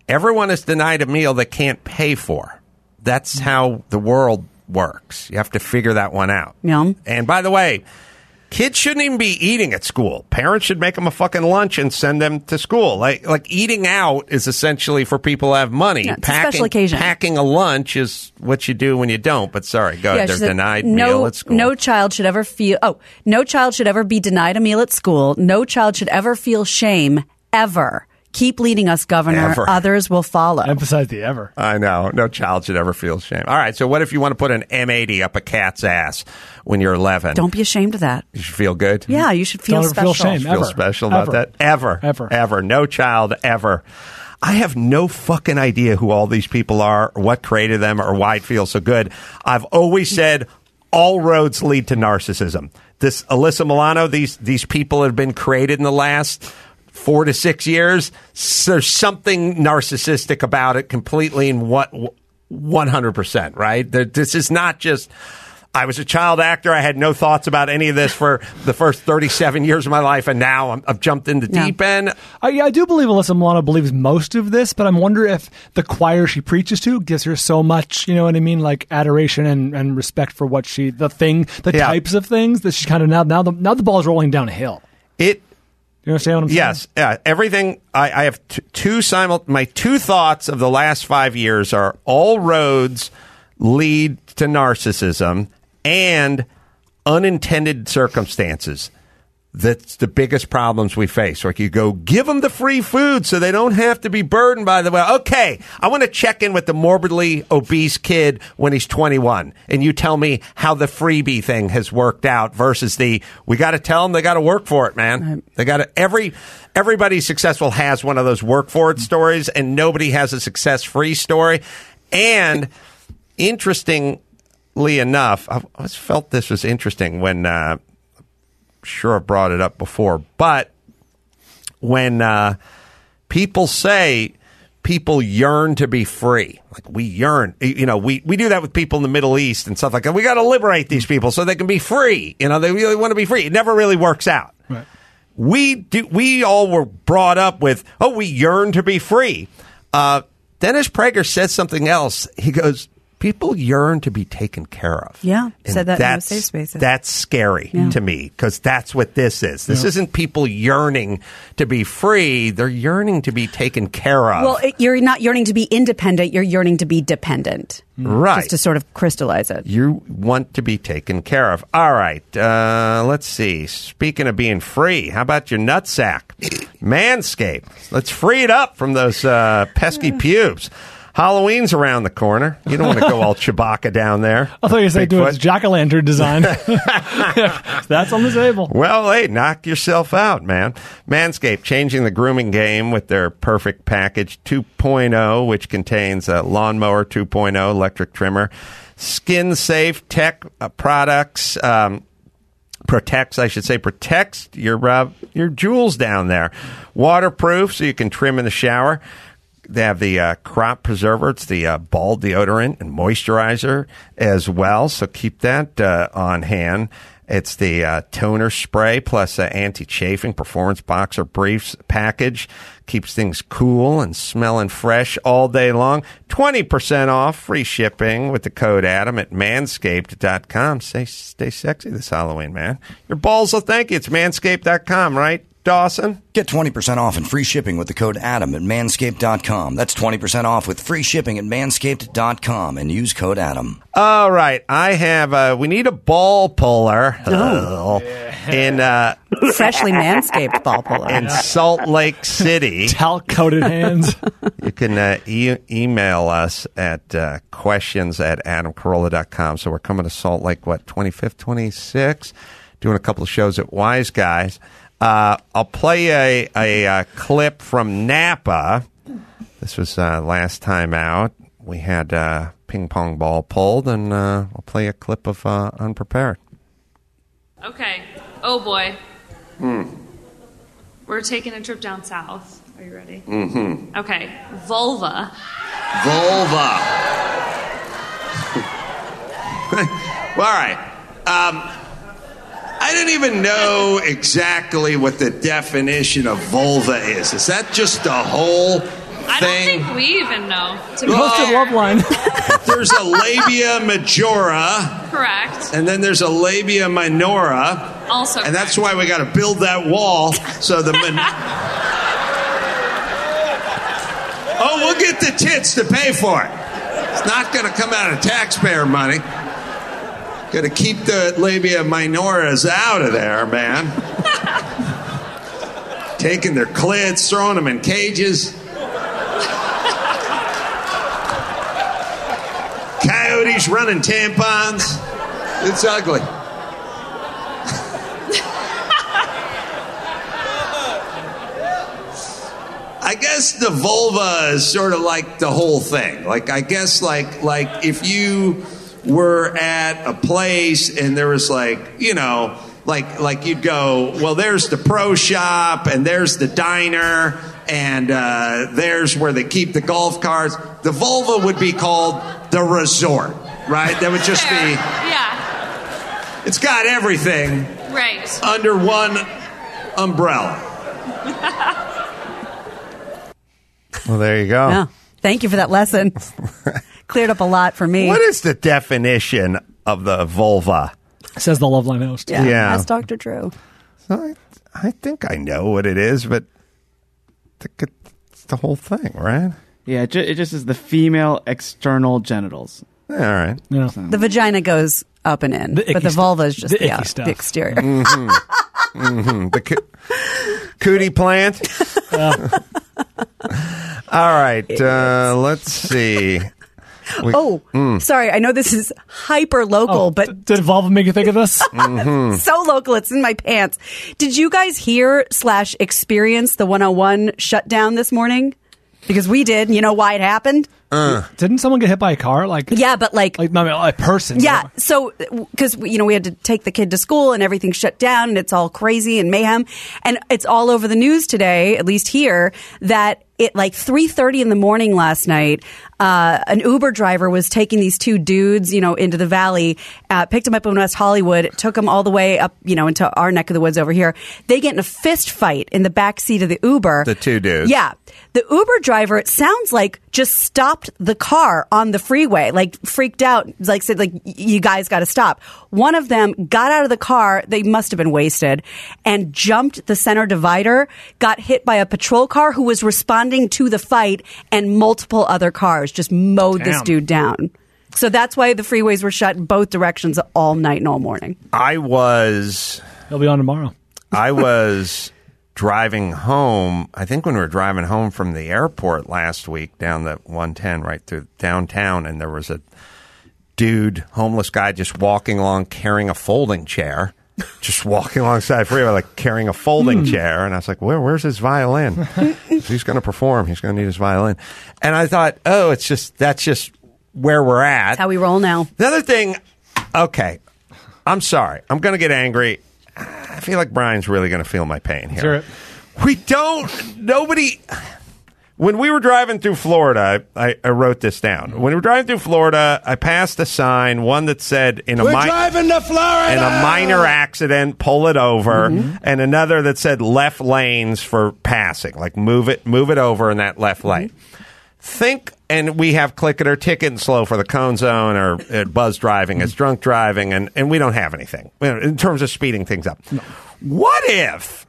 everyone is denied a meal they can't pay for. That's how the world works. You have to figure that one out. Yeah. And by the way, kids shouldn't even be eating at school. Parents should make them a fucking lunch and send them to school. Like, like eating out is essentially for people who have money. Yeah, it's packing, a special occasion. Packing a lunch is what you do when you don't. But sorry, go Yeah, ahead. she They're said, denied no, meal at school. No child should ever feel. Oh, no child should ever be denied a meal at school. No child should ever feel shame ever. Keep leading us, Governor. Ever. Others will follow. Emphasize the ever. I know. No child should ever feel shame. All right. So what if you want to put an M eighty up a cat's ass when you're eleven? Don't be ashamed of that. You should feel good. Yeah, you should feel Don't special. feel shame. Feel Ever. special about Ever. that? Ever. Ever. Ever. No child ever. I have no fucking idea who all these people are, or what created them, or why it feels so good. I've always said all roads lead to narcissism. This Alyssa Milano, these these people have been created in the last four to six years. So there's something narcissistic about it completely in what one hundred percent, right? This is not just, I was a child actor. I had no thoughts about any of this for the first thirty-seven years of my life, and now I'm, I've jumped in the Yeah. deep end. I, yeah, I do believe Alyssa Milano believes most of this, but I'm wondering if the choir she preaches to gives her so much, you know what I mean, like adoration and, and respect for what she, the thing, the Yeah. types of things that she kind of now, now the, now the ball's rolling downhill. It You understand what I'm saying? Yes, yeah. Everything. I, I have t- two simul. My two thoughts of the last five years are all roads lead to narcissism and unintended circumstances. That's the biggest problems we face. Like you go, give them the free food so they don't have to be burdened by the way. Okay, I want to check in with the morbidly obese kid when he's twenty-one, and you tell me how the freebie thing has worked out versus the we got to tell them they got to work for it, man. Right. They got to every everybody successful has one of those work for it stories, and nobody has a success free story. And interestingly enough, I always felt this was interesting when. Uh, Sure, I've brought it up before, but when uh, people say people yearn to be free, like we yearn, you know, we, we do that with people in the Middle East and stuff like that. We got to liberate these people so they can be free. You know, they really want to be free. It never really works out. Right. We do. We all were brought up with, oh, we yearn to be free. Uh, Dennis Prager says something else. He goes, people yearn to be taken care of. Yeah, and said that in that's, the safe spaces. That's scary Yeah. to me because that's what this is. This Yeah. isn't people yearning to be free. They're yearning to be taken care of. Well, it, you're not yearning to be independent. You're yearning to be dependent. Right. Just to sort of crystallize it. You want to be taken care of. All right. Uh, let's see. Speaking of being free, how about your nutsack? Manscaped. Let's free it up from those uh, pesky pubes. Halloween's around the corner. You don't want to go all Chewbacca down there. I thought you said do Bigfoot. a jack-o'-lantern design. That's on the table. Well, hey, knock yourself out, man. Manscaped changing the grooming game with their Perfect Package two point oh, which contains a lawnmower two point oh, electric trimmer, skin-safe tech uh, products, um, protects, I should say, protects your uh, your jewels down there. Waterproof, so you can trim in the shower. They have the uh, crop preserver. It's the uh, ball deodorant and moisturizer as well. So keep that uh, on hand. It's the uh, toner spray plus uh, anti-chafing performance boxer briefs package. Keeps things cool and smelling fresh all day long. twenty percent off, free shipping with the code Adam at manscaped dot com. Stay, stay sexy this Halloween, man. Your balls will thank you. It's manscaped dot com, right, Dawson? Get twenty percent off and free shipping with the code Adam at manscaped dot com. That's twenty percent off with free shipping at manscaped dot com and use code Adam. All right. I have, uh, we need a ball puller. Oh. In, uh, Freshly manscaped ball puller. in Salt Lake City. Talc-coated hands. You can uh, e- email us at uh, questions at adam carolla dot com. So we're coming to Salt Lake, what, twenty-fifth, twenty-sixth? Doing a couple of shows at Wise Guys. Uh, I'll play a, a, a clip from Napa. This was uh, last time out. We had uh, ping pong ball pulled, and uh, I'll play a clip of uh, Unprepared. Okay. Oh, boy. Hmm. We're taking a trip down south. Are you ready? Mm-hmm. Okay. Vulva. Vulva. Well, all right. Um, I didn't even know exactly what the definition of vulva is. Is that just a hole I thing. don't think we even know. To be Hosted fair. love line. There's a labia majora, Correct. and then there's a labia minora, Also and that's correct. why we got to build that wall so the. Min- oh, we'll get the tits to pay for it. It's not going to come out of taxpayer money. Got to keep the labia minoras out of there, man. Taking their clits, throwing them in cages. Coyotes running tampons. It's ugly. I guess the vulva is sort of like the whole thing. Like, I guess, like, like if you were at a place and there was like, you know, like, like you'd go, well, there's the pro shop and there's the diner and uh, there's where they keep the golf carts. The vulva would be called the resort, right? That would just Fair. be, Yeah. it's got everything Right. under one umbrella. Well, there you go. Yeah. Thank you for that lesson. Cleared up a lot for me. What is the definition of the vulva? Says the love line host. Yeah. Yeah. That's Doctor Drew. So I, I think I know what it is, but I think it's the whole thing, right? Yeah, it, ju- it just is the female external genitals. All right. Yeah. The vagina goes up and in, The but the icky vulva is stu- just the the, icky out, stuff. the exterior. Mm-hmm. mm-hmm. The co- cootie plant. All right. Uh, let's see. We- Oh, sorry. I know this is hyper local, Oh, but d- did Volvo make you think of this? Mm-hmm. so local. It's in my pants. Did you guys hear slash experience the one oh one shutdown this morning? Because we did. You know why it happened? Didn't someone get hit by a car? Like, Yeah, but like, like no, no, a person. yeah. So, because you know we had to take the kid to school and everything shut down and it's all crazy and mayhem, and it's all over the news today, at least here, that at like three thirty in the morning last night, uh, an Uber driver was taking these two dudes, you know, into the valley, uh, picked them up in West Hollywood, took them all the way up, you know, into our neck of the woods over here. They get in a fist fight in the back seat of the Uber. The two dudes. Yeah. The Uber driver, it sounds like, just stopped the car on the freeway, like freaked out, like said, like, you guys got to stop. One of them got out of the car, they must have been wasted, and jumped the center divider, got hit by a patrol car who was responding to the fight, and multiple other cars just mowed this Damn. dude down. So that's why the freeways were shut in both directions all night and all morning. I was. He'll be on tomorrow. I was driving home. I think when we were driving home from the airport last week down the one ten right through downtown, and there was a dude, homeless guy, just walking along carrying a folding chair. Just walking alongside the freeway, like carrying a folding chair. And I was like, Where, where's his violin? He's going to perform. He's going to need his violin. And I thought, oh, it's just, that's just where we're at. That's how we roll now. The other thing, okay, I'm sorry. I'm going to get angry. I feel like Brian's really going to feel my pain here. Sure. We don't, nobody, when we were driving through Florida, I, I wrote this down. When we were driving through Florida, I passed a sign, one that said, in a, We're mi- driving to Florida. in a minor accident, pull it over, and another that said left lanes for passing, like move it, move it over in that left lane. Think, and we have click it or ticket and slow for the cone zone or uh, buzz driving as drunk driving, and, and we don't have anything in terms of speeding things up. No. What if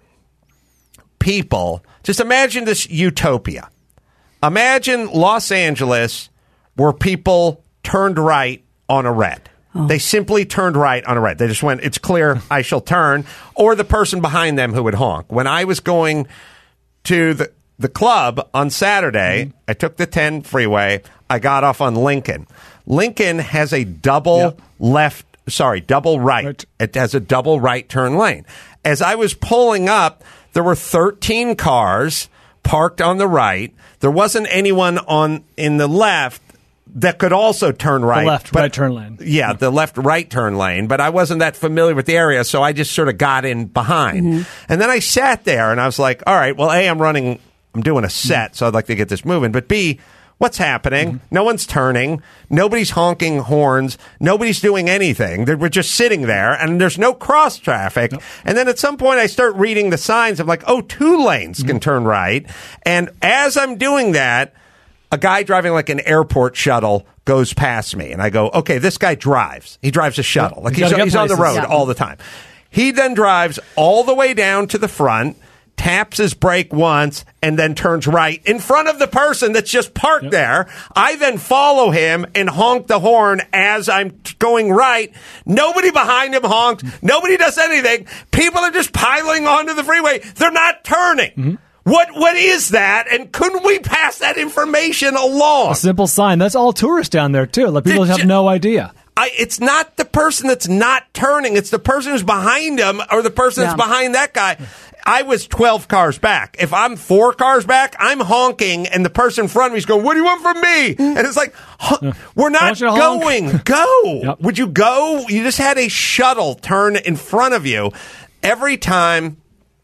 people, just imagine this utopia. Imagine Los Angeles where people turned right on a red. Oh. They simply turned right on a red. They just went, it's clear, I shall turn. Or the person behind them who would honk. When I was going to the, the club on Saturday, mm-hmm. I took the ten freeway. I got off on Lincoln. Lincoln has a double yep. left, sorry, double right. right. It has a double right turn lane. As I was pulling up, there were thirteen cars parked on the right. There wasn't anyone on in the left that could also turn right. The left, but, right turn lane. Yeah, the left, right turn lane. But I wasn't that familiar with the area, so I just sort of got in behind. Mm-hmm. And then I sat there, and I was like, all right, well, A, I'm running, I'm doing a set, so I'd like to get this moving. But B, What's happening? Mm-hmm. No one's turning. Nobody's honking horns. Nobody's doing anything. We're just sitting there, and there's no cross traffic. Nope. And then at some point, I start reading the signs. I'm like, oh, two lanes mm-hmm. can turn right. And as I'm doing that, a guy driving like an airport shuttle goes past me. And I go, okay, this guy drives. He drives a shuttle. Yep. Like he's, he's on the road yeah. all the time. He then drives all the way down to the front, taps his brake once, and then turns right in front of the person that's just parked yep. there. I then follow him and honk the horn as I'm going right. Nobody behind him honks. Nobody does anything. People are just piling onto the freeway. They're not turning. Mm-hmm. What What is that? And couldn't we pass that information along? A simple sign. That's all tourists down there, too. Like people have no idea. I, it's not the person that's not turning. It's the person who's behind him or the person yeah. that's behind that guy. I was twelve cars back. If I'm four cars back, I'm honking, and the person in front of me is going, what do you want from me? And it's like, huh, we're not going. Go. Yep. Would you go? You just had a shuttle turn in front of you. Every time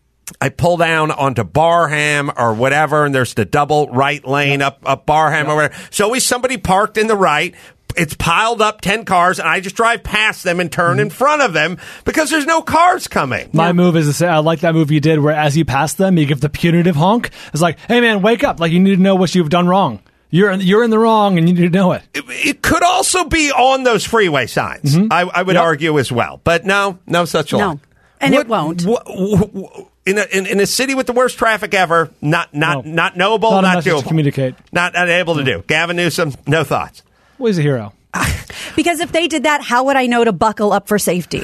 I pull down onto Barham or whatever, and there's the double right lane yep. up, up Barham yep. or whatever. So always somebody parked in the right. It's piled up ten cars, and I just drive past them and turn mm-hmm. in front of them because there's no cars coming. My yeah. move is to say, I like that move you did where as you pass them, you give the punitive honk. It's like, hey, man, wake up. Like, you need to know what you've done wrong. You're in, you're in the wrong, and you need to know it. It, it could also be on those freeway signs, mm-hmm. I, I would yep. argue as well. But no, no such luck. No, and what, it won't. What, what, what, In a, in, in a city with the worst traffic ever, not not no. not knowable, not, not doable. To communicate. Not, not able to no. do. Gavin Newsom, no thoughts. Well, he's a hero. Because if they did that, how would I know to buckle up for safety?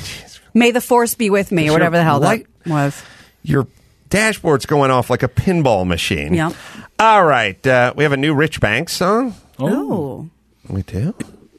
May the force be with me, or whatever the hell that was. Your dashboard's going off like a pinball machine. Yep. All right. Uh, we have a new Rich Banks song. Oh. We do?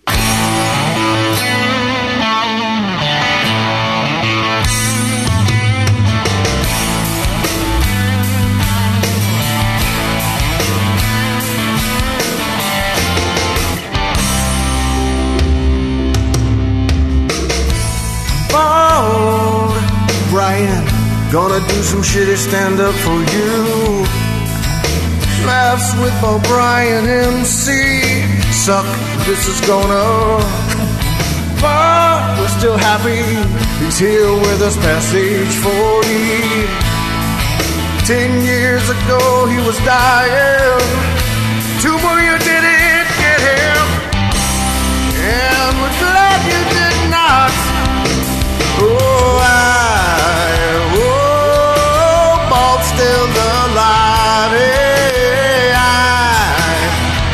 Brian, gonna do some shitty stand-up for you. Laughs with O'Brien M C. Suck, this is gonna. But we're still happy he's here with us past age forty. Ten years ago he was dying. Two more you didn't get him. And we're glad you did not. Oh, I, oh, bald still alive. Hey, I,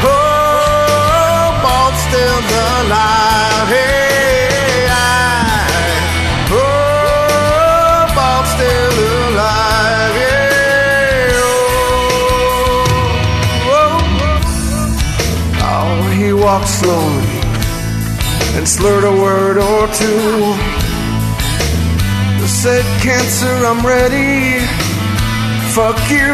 oh, bald still alive. Hey, I, oh, bald still alive. Hey, oh, oh, oh, he walked slowly and slurred a word or two. Said, cancer, I'm ready. Fuck you.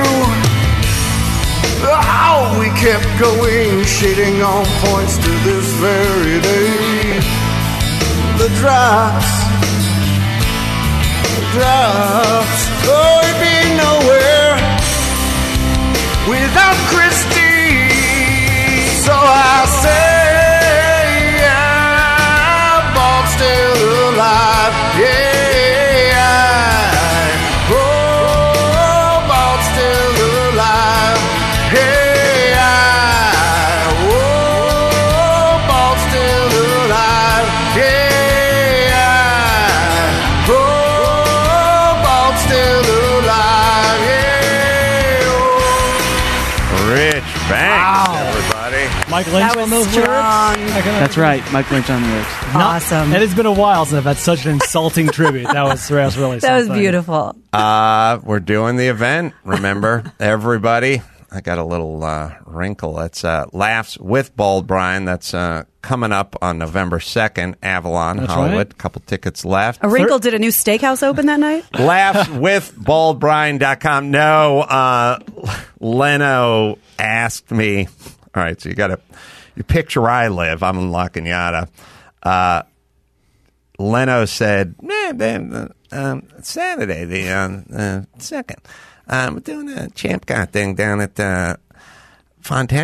Oh, we kept going, shading on points to this very day. The drops, the drops. Oh, he'd be nowhere without Christy. So I say, yeah, Bob's still alive. Yeah. Mike Lynch on those strong. lyrics? That's right, Mike Lynch on the lyrics. Awesome. It has been a while since I've had such an insulting tribute. That was, that was really That something. was beautiful. Uh, we're doing the event, remember, everybody. I got a little uh, wrinkle. It's uh, Laughs with Bald Brian. That's uh, coming up on November second, Avalon, That's Hollywood. Right. A couple tickets left. A Wrinkle did a new steakhouse open that night? Laughs with bald brian dot com. No, uh, Leno asked me. All right, so you got to you picture where I live. I'm in La Cañada. Uh, Leno said, man, man um, Saturday, the uh, uh, second, um, we're doing a Champ Con thing down at uh, Fontana.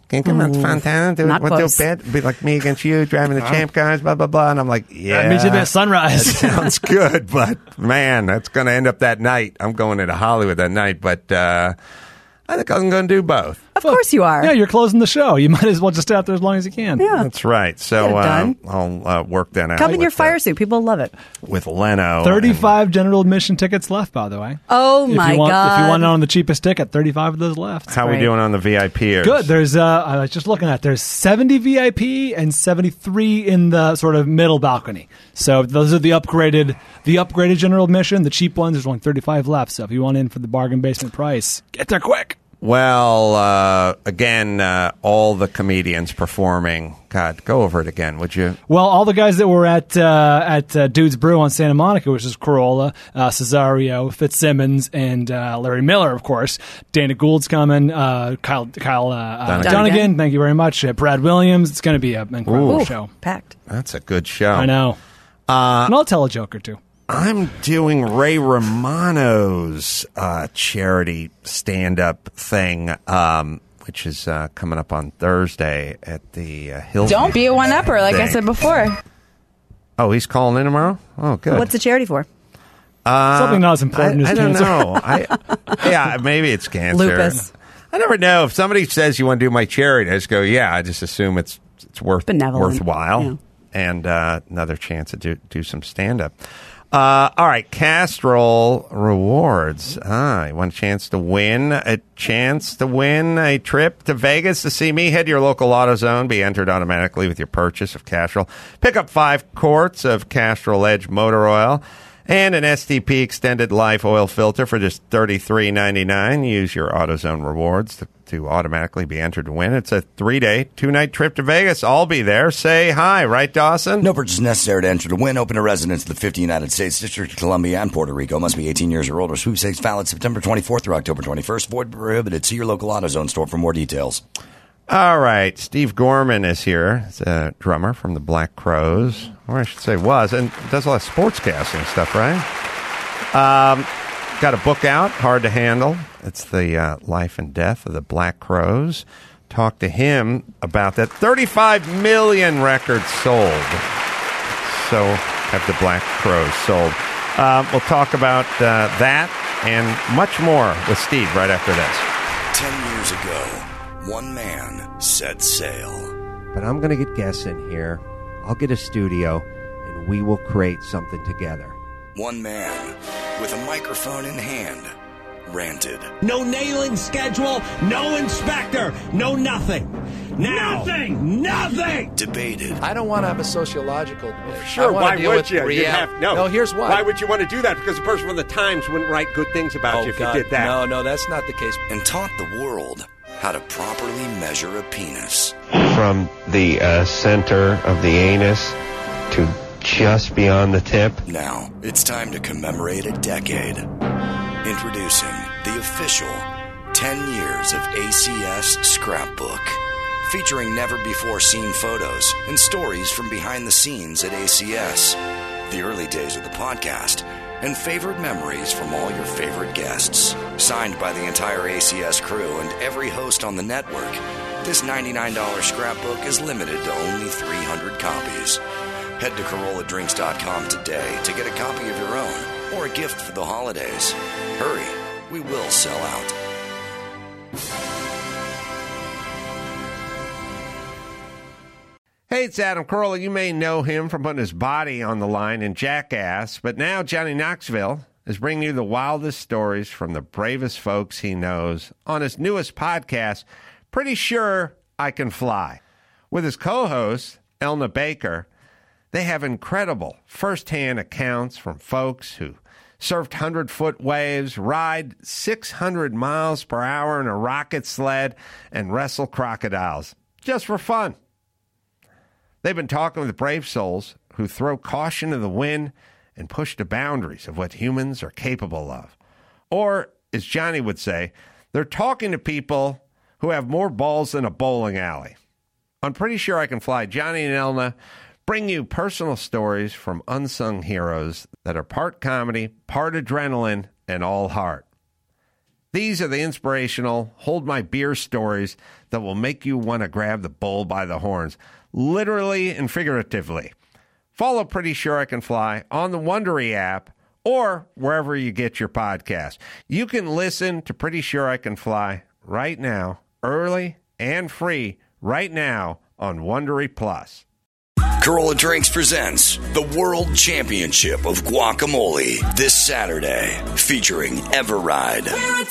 Can you come out to Fontana? Do, Not we'll do a close. bit. Be like me against you, driving the champ cars, blah, blah, blah. And I'm like, yeah. That means you at sunrise. That sounds good, but man, that's going to end up that night. I'm going into Hollywood that night, but uh, I think I'm going to do both. Of course you are. Yeah, you're closing the show. You might as well just stay out there as long as you can. Yeah. That's right. So Get it uh, done. I'll uh, work that out. Come in your with, fire uh, suit. People love it. with Leno. thirty-five general admission tickets left, by the way. Oh, if my you want, God. If you want it on the cheapest ticket, thirty-five of those left. How are we Right. doing on the V I Pers? Good. There's, uh, I was just looking at, there's seventy V I P and seventy-three in the sort of middle balcony. So those are the upgraded, the upgraded general admission. The cheap ones, there's only thirty-five left. So if you want in for the bargain basement price, get there quick. Well, uh, again, uh, all the comedians performing. God, go over it again, would you? Well, all the guys that were at uh, at uh, Dude's Brew on Santa Monica, which is Corolla, uh, Cesario, Fitzsimmons, and uh, Larry Miller, of course. Dana Gould's coming. Uh, Kyle Kyle uh, uh, Donegan. Donegan, thank you very much. Uh, Brad Williams. It's going to be an incredible Ooh. show. Packed. That's a good show. I know. Uh, and I'll tell a joke or two. I'm doing Ray Romano's uh, charity stand-up thing, um, which is uh, coming up on Thursday at the uh, Hilton. Don't be a one-upper, like I thing. said before. Oh, he's calling in tomorrow? Oh, good. What's the charity for? Uh, Something not as important I, as I don't cancer. know. I, yeah, maybe it's cancer. Lupus. I never know. If somebody says you want to do my charity, I just go, yeah, I just assume it's it's worth Benevolent. worthwhile. Yeah. And uh, another chance to do, do some stand-up. Uh, all right, Castrol rewards. Ah, you want a chance to win? A chance to win a trip to Vegas to see me? Head to your local AutoZone. Be entered automatically with your purchase of Castrol. Pick up five quarts of Castrol Edge motor oil and an S T P extended life oil filter for just thirty-three ninety-nine. Use your AutoZone rewards to, to automatically be entered to win. It's a three-day, two-night trip to Vegas. I'll be there. Say hi, right, Dawson? No purchase necessary to enter to win. Open to residents of the fifty United States, District of Columbia, and Puerto Rico. Must be eighteen years or older. Sweepstakes valid September twenty-fourth through October twenty-first. Void prohibited. See your local AutoZone store for more details. All right, Steve Gorman is here. He's a drummer from the Black Crowes, or I should say was, and does a lot of sportscasting stuff, right? Um, got a book out, Hard to Handle. It's the uh, life and death of the Black Crowes. Talk to him about that. thirty-five million records sold. So have the Black Crowes sold. Um, we'll talk about uh, that and much more with Steve right after this. Ten years ago, one man set sail. But I'm going to get guests in here. I'll get a studio, and we will create something together. One man with a microphone in hand ranted. No nailing schedule, no inspector, no nothing. Now, nothing, nothing. Debated. I don't want to have a sociological. Sure, I want why to deal would with you? Real- You'd have, no. no, here's why. Why would you want to do that? Because the person from the Times wouldn't write good things about Oh, you if God. you did that. No, no, that's not the case. And taught the world how to properly measure a penis. From the uh, center of the anus to just beyond the tip. Now, it's time to commemorate a decade. Introducing the official ten years of A C S Scrapbook. Featuring never-before-seen photos and stories from behind the scenes at A C S, the early days of the podcast, and favorite memories from all your favorite guests. Signed by the entire A C S crew and every host on the network, this ninety-nine dollars scrapbook is limited to only three hundred copies. Head to Corolla Drinks dot com today to get a copy of your own or a gift for the holidays. Hurry, we will sell out. Hey, it's Adam Carolla. You may know him from putting his body on the line in Jackass, but now Johnny Knoxville is bringing you the wildest stories from the bravest folks he knows on his newest podcast, Pretty Sure I Can Fly. With his co-host, Elna Baker, they have incredible first-hand accounts from folks who surfed hundred-foot waves, ride six hundred miles per hour in a rocket sled, and wrestle crocodiles, just for fun. They've been talking with brave souls who throw caution to the wind and push the boundaries of what humans are capable of. Or, as Johnny would say, they're talking to people who have more balls than a bowling alley. I'm Pretty Sure I Can Fly. Johnny and Elna bring you personal stories from unsung heroes that are part comedy, part adrenaline, and all heart. These are the inspirational, hold my beer stories that will make you want to grab the bull by the horns, literally and figuratively. Follow Pretty Sure I Can Fly on the Wondery app or wherever you get your podcast. You can listen to Pretty Sure I Can Fly right now, early and free, right now on Wondery Plus. Corolla Drinks presents the World Championship of Guacamole this Saturday, featuring Everride,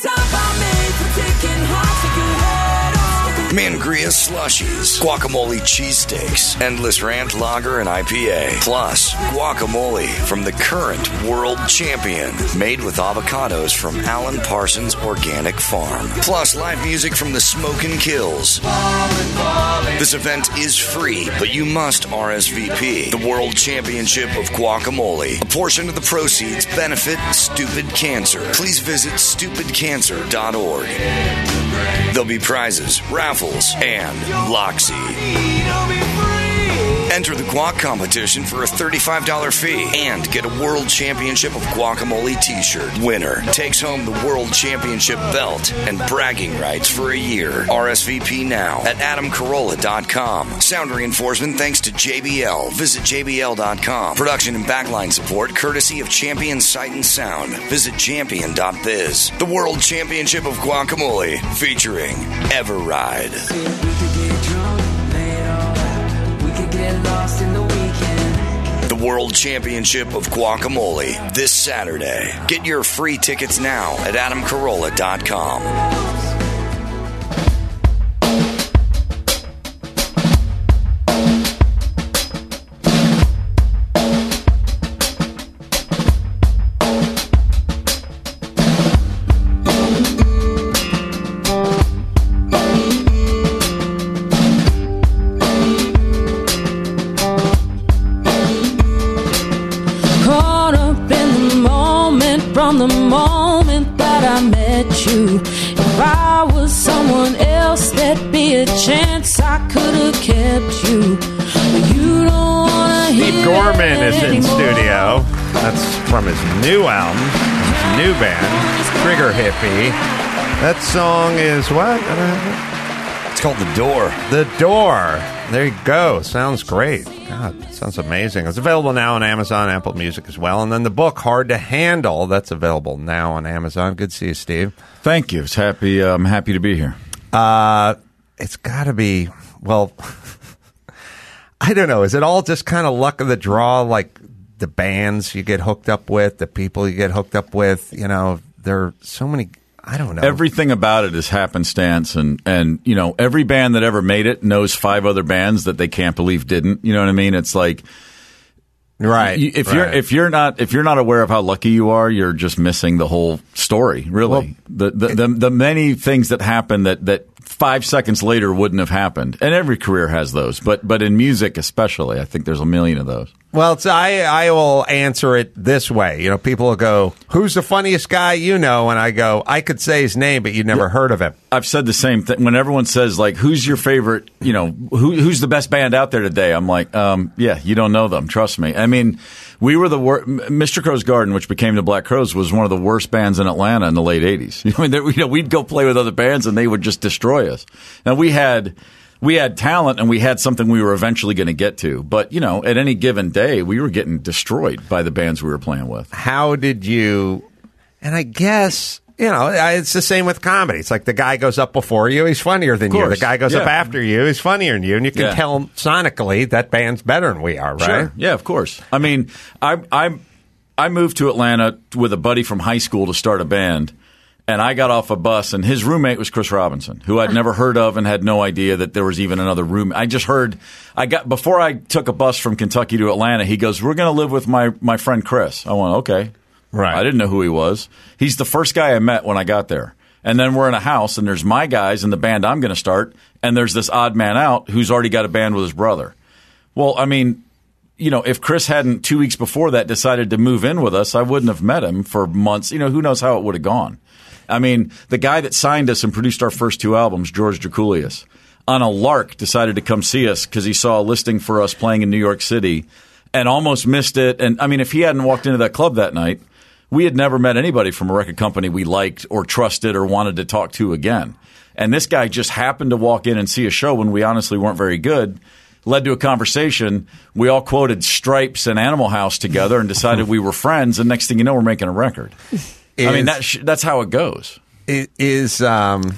Mangria Slushies, Guacamole Cheesesteaks, Endless Ranch Lager and I P A, plus guacamole from the current world champion, made with avocados from Alan Parsons Organic Farm, plus live music from the Smokin' Kills. This event is free, but you must R S V P. The World Championship of Guacamole. A portion of the proceeds benefit Stupid Cancer. Please visit stupid cancer dot org. There'll be prizes, raffles, and Loxy. Enter the guac competition for a thirty-five dollars fee and get a World Championship of Guacamole t-shirt. Winner takes home the World Championship belt and bragging rights for a year. R S V P now at adam carolla dot com. Sound reinforcement thanks to J B L. Visit j b l dot com. Production and backline support courtesy of Champion Sight and Sound. Visit champion dot biz. The World Championship of Guacamole featuring Everride. The World Championship of Guacamole this Saturday. Get your free tickets now at adam carolla dot com. From the moment that I met you, if I was someone else, there'd be a chance I could have kept you. But you don't want to hear Steve Gorman it is in anymore. studio. That's from his new album, his new band, Trigger Hippie. That song is what? It's called The Door. The Door. There you go. Sounds great. God, sounds amazing. It's available now on Amazon, Apple Music as well. And then the book, Hard to Handle, that's available now on Amazon. Good to see you, Steve. Thank you. It's happy. Uh, I'm happy to be here. Uh, it's got to be, well, I don't know. Is it all just kind of luck of the draw, like the bands you get hooked up with, the people you get hooked up with? You know, there are so many... I don't know. Everything about it is happenstance, and, and you know, every band that ever made it knows five other bands that they can't believe didn't. You know what I mean? It's like, right. You, if right. you're if you're not if you're not aware of how lucky you are, you're just missing the whole story. Really, Well, the, the the the many things that happen that that five seconds later wouldn't have happened, and every career has those. But but in music especially, I think there's a million of those. Well, it's, I I will answer it this way. You know, people will go, "Who's the funniest guy you know?" And I go, "I could say his name, but you never heard of him." I've said the same thing. When everyone says, like, who's your favorite, you know, who, who's the best band out there today? I'm like, um, yeah, you don't know them. Trust me. I mean, we were the worst. Mister Crow's Garden, which became the Black Crowes, was one of the worst bands in Atlanta in the late eighties. I mean, there, you know, we'd go play with other bands and they would just destroy us. Now, we had... We had talent and we had something we were eventually going to get to. But, you know, at any given day, we were getting destroyed by the bands we were playing with. How did you, and I guess, you know, it's the same with comedy. It's like the guy goes up before you, he's funnier than you. The guy goes yeah. up after you, he's funnier than you. And you can Yeah. tell sonically that band's better than we are, right? Sure. Yeah, of course. I mean, I, I, I moved to Atlanta with a buddy from high school to start a band. And I got off a bus, and his roommate was Chris Robinson, who I'd never heard of and had no idea that there was even another roommate. I just heard, I got before I took a bus from Kentucky to Atlanta, he goes, "We're going to live with my, my friend Chris." I went, okay. Right. I didn't know who he was. He's the first guy I met when I got there. And then we're in a house, and there's my guys and the band I'm going to start, and there's this odd man out who's already got a band with his brother. Well, I mean, you know, if Chris hadn't two weeks before that decided to move in with us, I wouldn't have met him for months. You know, who knows how it would have gone. I mean, the guy that signed us and produced our first two albums, George Draculius, on a lark decided to come see us because he saw a listing for us playing in New York City and almost missed it. And, I mean, if he hadn't walked into that club that night, we had never met anybody from a record company we liked or trusted or wanted to talk to again. And this guy just happened to walk in and see a show when we honestly weren't very good. Led to a conversation. We all quoted Stripes and Animal House together and decided we were friends. And next thing you know, we're making a record. Is, I mean, that sh- that's how it goes. It is um,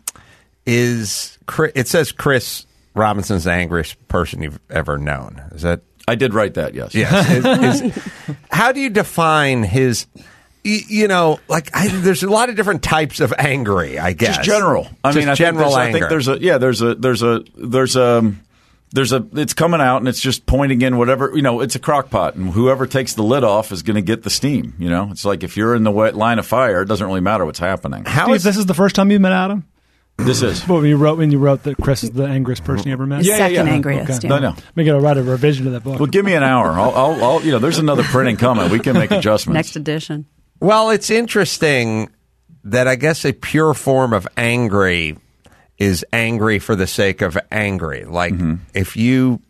is it says Chris Robinson's the angriest person you've ever known? Is that? I did write that. Yes. Yes. is, is, how do you define his? You know, like I, there's a lot of different types of angry. I guess just general. I just mean, I general think anger. I think there's a yeah. There's a there's a there's a there's a it's coming out and it's just pointing in whatever you know. It's a crock pot and whoever takes the lid off is going to get the steam. You know, it's like if you're in the wet line of fire, it doesn't really matter what's happening. How Steve, is this is the first time you met Adam? This is when you wrote when you wrote that Chris is the angriest person you ever met. Yeah, Second yeah, yeah. angriest. Okay. Yeah. No, no. We got to write a revision of that book. Well, give me an hour. I'll, I'll, I'll you know, there's another printing coming. We can make adjustments. Next edition. Well, it's interesting that I guess a pure form of angry is angry for the sake of angry. Like mm-hmm. if you,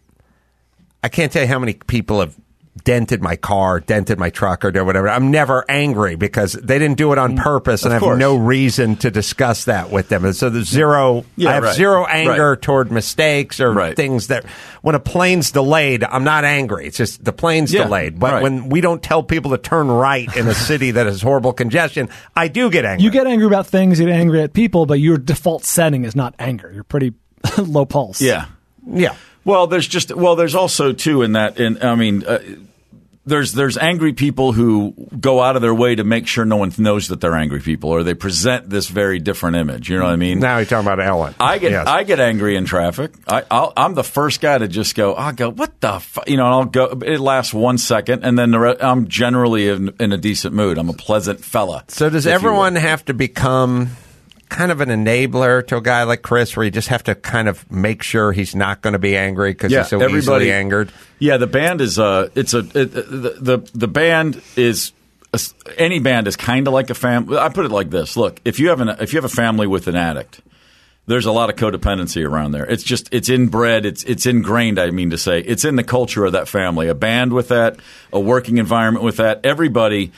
I can't tell you how many people have dented my car, dented my truck, or whatever. I'm never angry because they didn't do it on purpose, and I have no reason to discuss that with them. And so there's zero. Yeah, I have right. zero anger right. toward mistakes or right. things that. When a plane's delayed, I'm not angry. It's just the plane's yeah, delayed. But right. when we don't tell people to turn right in a city that has horrible congestion, I do get angry. You get angry about things. You get angry at people, but your default setting is not anger. You're pretty low pulse. Yeah, yeah. Well, there's just well, there's also too in that. In I mean, uh, there's there's angry people who go out of their way to make sure no one knows that they're angry people, or they present this very different image. You know what I mean? Now you're talking about Ellen. I get yes. I get angry in traffic. I I'll, I'm the first guy to just go. I go what the fu-? you know, and I'll go. It lasts one second, and then the re- I'm generally in, in a decent mood. I'm a pleasant fella. So does everyone have to become kind of an enabler to a guy like Chris, where you just have to kind of make sure he's not going to be angry because yeah, he's so everybody, easily angered? Yeah, the band is uh, it's a it, the, the the band is a, any band is kind of like a family. I put it like this: look, if you have an if you have a family with an addict, there's a lot of codependency around there. It's just it's inbred, it's it's ingrained. I mean to say, it's in the culture of that family. A band with that, a working environment with that, everybody.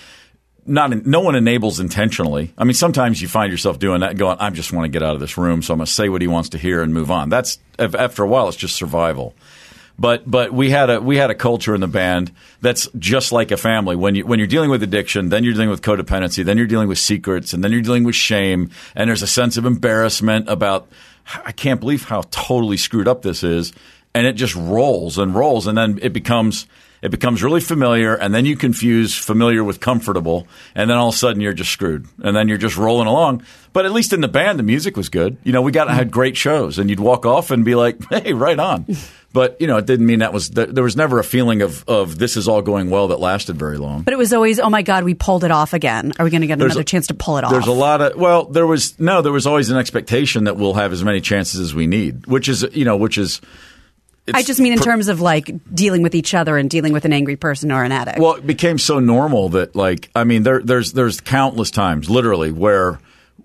Not no one enables intentionally. I mean, sometimes you find yourself doing that and going, I just want to get out of this room, so I'm going to say what he wants to hear and move on. That's after a while, it's just survival. But but we had a we had a culture in the band that's just like a family. When you when you're dealing with addiction, then you're dealing with codependency, then you're dealing with secrets, and then you're dealing with shame, and there's a sense of embarrassment about I can't believe how totally screwed up this is, and it just rolls and rolls, and then it becomes. It becomes really familiar, and then you confuse familiar with comfortable, and then all of a sudden you're just screwed, and then you're just rolling along. But at least in the band, the music was good. You know, we got had great shows, and you'd walk off and be like, "Hey, right on." But you know, it didn't mean that was there was never a feeling of of this is all going well that lasted very long. But it was always, oh my God, we pulled it off again. Are we going to get There's another a, chance to pull it off? There's a lot of well, there was no, there was always an expectation that we'll have as many chances as we need, which is you know, which is. It's I just mean in per- terms of like dealing with each other and dealing with an angry person or an addict. Well, it became so normal that like I mean there there's there's countless times literally where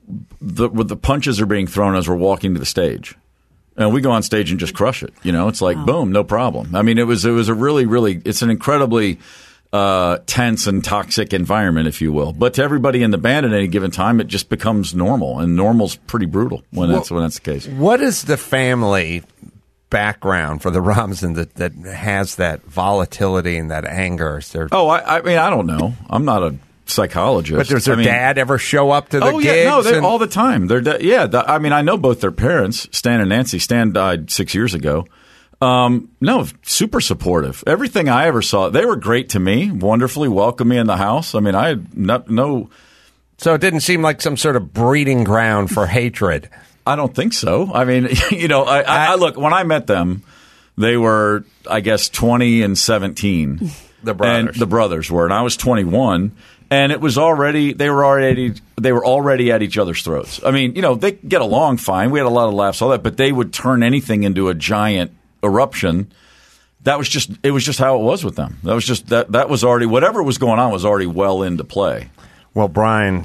the where the punches are being thrown as we're walking to the stage. And we go on stage and just crush it. You know, it's like, wow. boom, no problem. I mean, it was it was a really, really it's an incredibly uh, tense and toxic environment, if you will. But to everybody in the band at any given time, it just becomes normal. And normal's pretty brutal when well, that's when that's the case. What is the family background for the Robinson that, that has that volatility and that anger? There... Oh, I, I mean, I don't know. I'm not a psychologist. But does their I mean, dad ever show up to the oh, gigs? Yeah, no, and... all the time. They're da- yeah, the, I mean, I know both their parents, Stan and Nancy. Stan died six years ago. Um, no, super supportive. Everything I ever saw, they were great to me, wonderfully welcomed me in the house. I mean, I had no, no... So it didn't seem like some sort of breeding ground for hatred. I don't think so. I mean, you know, I, I, I look, when I met them, they were, I guess, twenty and seventeen. The brothers. And the brothers were, and I was twenty-one. And it was already, they were already, they were already at each other's throats. I mean, you know, they get along fine. We had a lot of laughs, all that, but they would turn anything into a giant eruption. That was just, it was just how it was with them. That was just, that, that was already, whatever was going on was already well into play. Well, Brian's a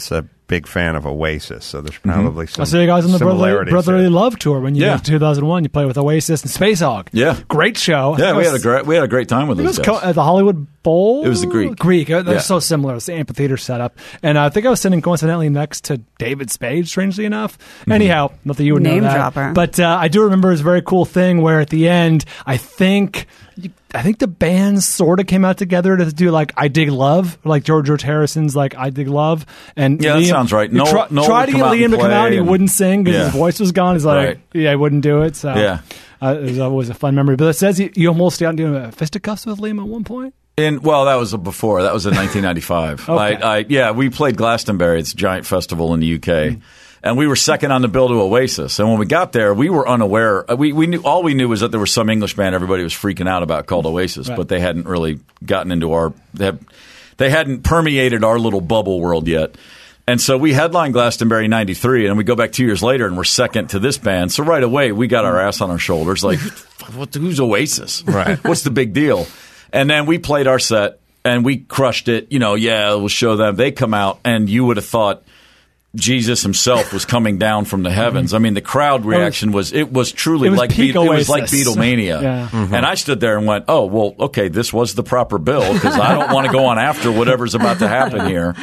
big fan of Oasis, so there's probably some I saw you guys on the Brotherly, similarities Brotherly there. Love tour when you Yeah. went to two thousand one. You played with Oasis and Space Hog. Yeah. Great show. Yeah, It we was- had a great we had a great time with I think those it guys. was co- at the Hollywood Bowl. It was the Greek. Greek. They're Yeah. so similar. It's the amphitheater setup. And I think I was sitting coincidentally next to David Spade, strangely enough. Mm-hmm. Anyhow, not that you would Name know that. dropper. But uh, I do remember it was a very cool thing where at the end, I think... I think the bands sort of came out together to do like "I Dig Love," like George George Harrison's like "I Dig Love," and Yeah, that Liam, sounds right. you Noel- try, Noel try would to come get out Liam and to come play out, he and- wouldn't sing because Yeah. his voice was gone. He's like, Right. "Yeah, I wouldn't do it." So Yeah. uh, it was always a fun memory. But it says you, you almost got doing a fisticuffs with Liam at one point. In well, that was a before. That was in nineteen ninety-five. Okay. I, I, yeah, we played Glastonbury. It's a giant festival in the U K, and we were second on the bill to Oasis. And when we got there, we were unaware. We we knew all we knew was that there was some English band everybody was freaking out about called Oasis, Right. but they hadn't really gotten into our. They, had, they hadn't permeated our little bubble world yet. And so we headlined Glastonbury in ninety-three, and we go back two years later, and we're second to this band. So right away, we got our ass on our shoulders, like, what, who's Oasis? Right. What's the big deal? And then we played our set, and we crushed it. You know, yeah, we'll show them. They come out, and you would have thought Jesus himself was coming down from the heavens. I mean, the crowd reaction was, it was truly It was like peak Beat- it was like Oasis. Beatlemania. Yeah. Mm-hmm. And I stood there and went, oh, well, okay, this was the proper bill because I don't want to go on after whatever's about to happen here.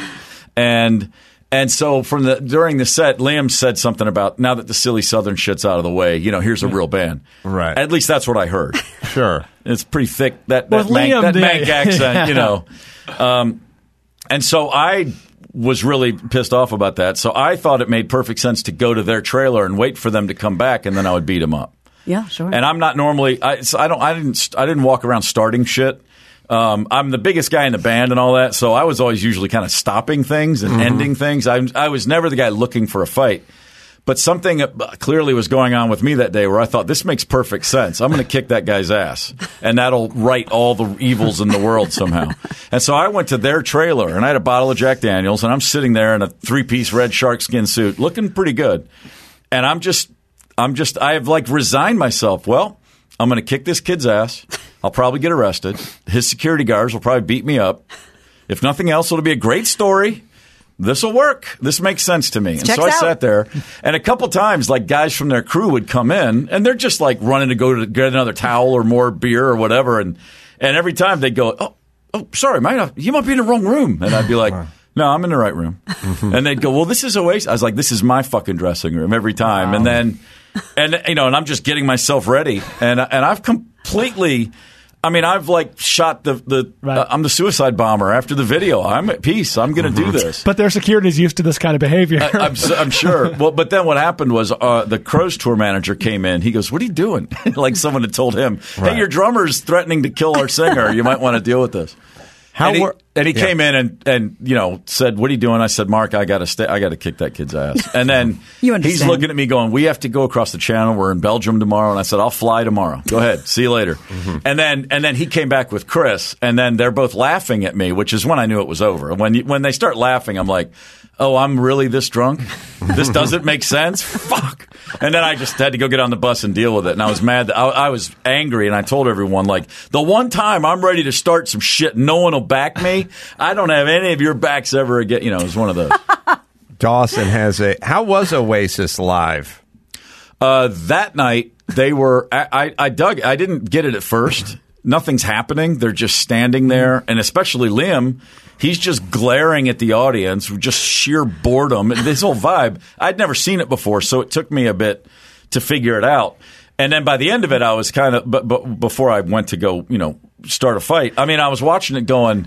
And and so from the during the set, Liam said something about now that the silly Southern shit's out of the way, you know, here's a real band. Right. At least that's what I heard. Sure. It's pretty thick, that, Well, that, Manc, Liam that did. Manc accent, Yeah. you know. Um, and so I was really pissed off about that. So I thought it made perfect sense to go to their trailer and wait for them to come back, and then I would beat them up. Yeah, sure. And I'm not normally. I, so I don't. I didn't. I didn't walk around starting shit. Um, I'm the biggest guy in the band and all that, so I was always usually kind of stopping things and ending things. I, I was never the guy looking for a fight. But something clearly was going on with me that day where I thought, this makes perfect sense. I'm going to kick that guy's ass, and that'll right all the evils in the world somehow. And so I went to their trailer, and I had a bottle of Jack Daniels, and I'm sitting there in a three-piece red sharkskin suit, looking pretty good. And I'm just, I'm just, I've like resigned myself. Well, I'm going to kick this kid's ass. I'll probably get arrested. His security guards will probably beat me up. If nothing else, it'll be a great story. This will work. This makes sense to me. And Checks so I out. sat there, and a couple times, like guys from their crew would come in, and they're just like running to go to get another towel or more beer or whatever. And and every time they'd go, oh, oh, sorry, man, you might be in the wrong room. And I'd be like, no, I'm in the right room. And they'd go, well, this is Oasis. I was like, this is my fucking dressing room every time. And then, and you know, and I'm just getting myself ready, and and I've completely. I mean, I've like shot the the. Right. Uh, I'm the suicide bomber after the video. I'm at peace. I'm going to do this. But their security's used to this kind of behavior. I, I'm, s- I'm sure. Well, but then what happened was uh, the Crows tour manager came in. He goes, "What are you doing?" Like someone had told him, "Hey, Right. your drummer's threatening to kill our singer. You might want to deal with this." How and he, were- and he Yeah. came in and, and you know said, "What are you doing?" I said, "Mark, I got to stay. I got to kick that kid's ass." And then You he's understand. looking at me, going, "We have to go across the channel. We're in Belgium tomorrow." And I said, "I'll fly tomorrow. Go ahead. See you later." And then and then he came back with Chris, and then they're both laughing at me, which is when I knew it was over. When you, when they start laughing, I'm like, "Oh, I'm really this drunk? This doesn't make sense. Fuck!" And then I just had to go get on the bus and deal with it. And I was mad. That I, I was angry, and I told everyone, like, the one time I'm ready to start some shit, no one will back me. I don't have any of your backs ever again. You know, it was one of those. Dawson has a. How was Oasis live? Uh, that night, they were. I, I, I dug. I didn't get it at first. Nothing's happening. They're just standing there, and especially Liam. He's just glaring at the audience with just sheer boredom. And this whole vibe, I'd never seen it before, so it took me a bit to figure it out. And then by the end of it, I was kind of. But, but before I went to go, you know, start a fight. I mean, I was watching it, going,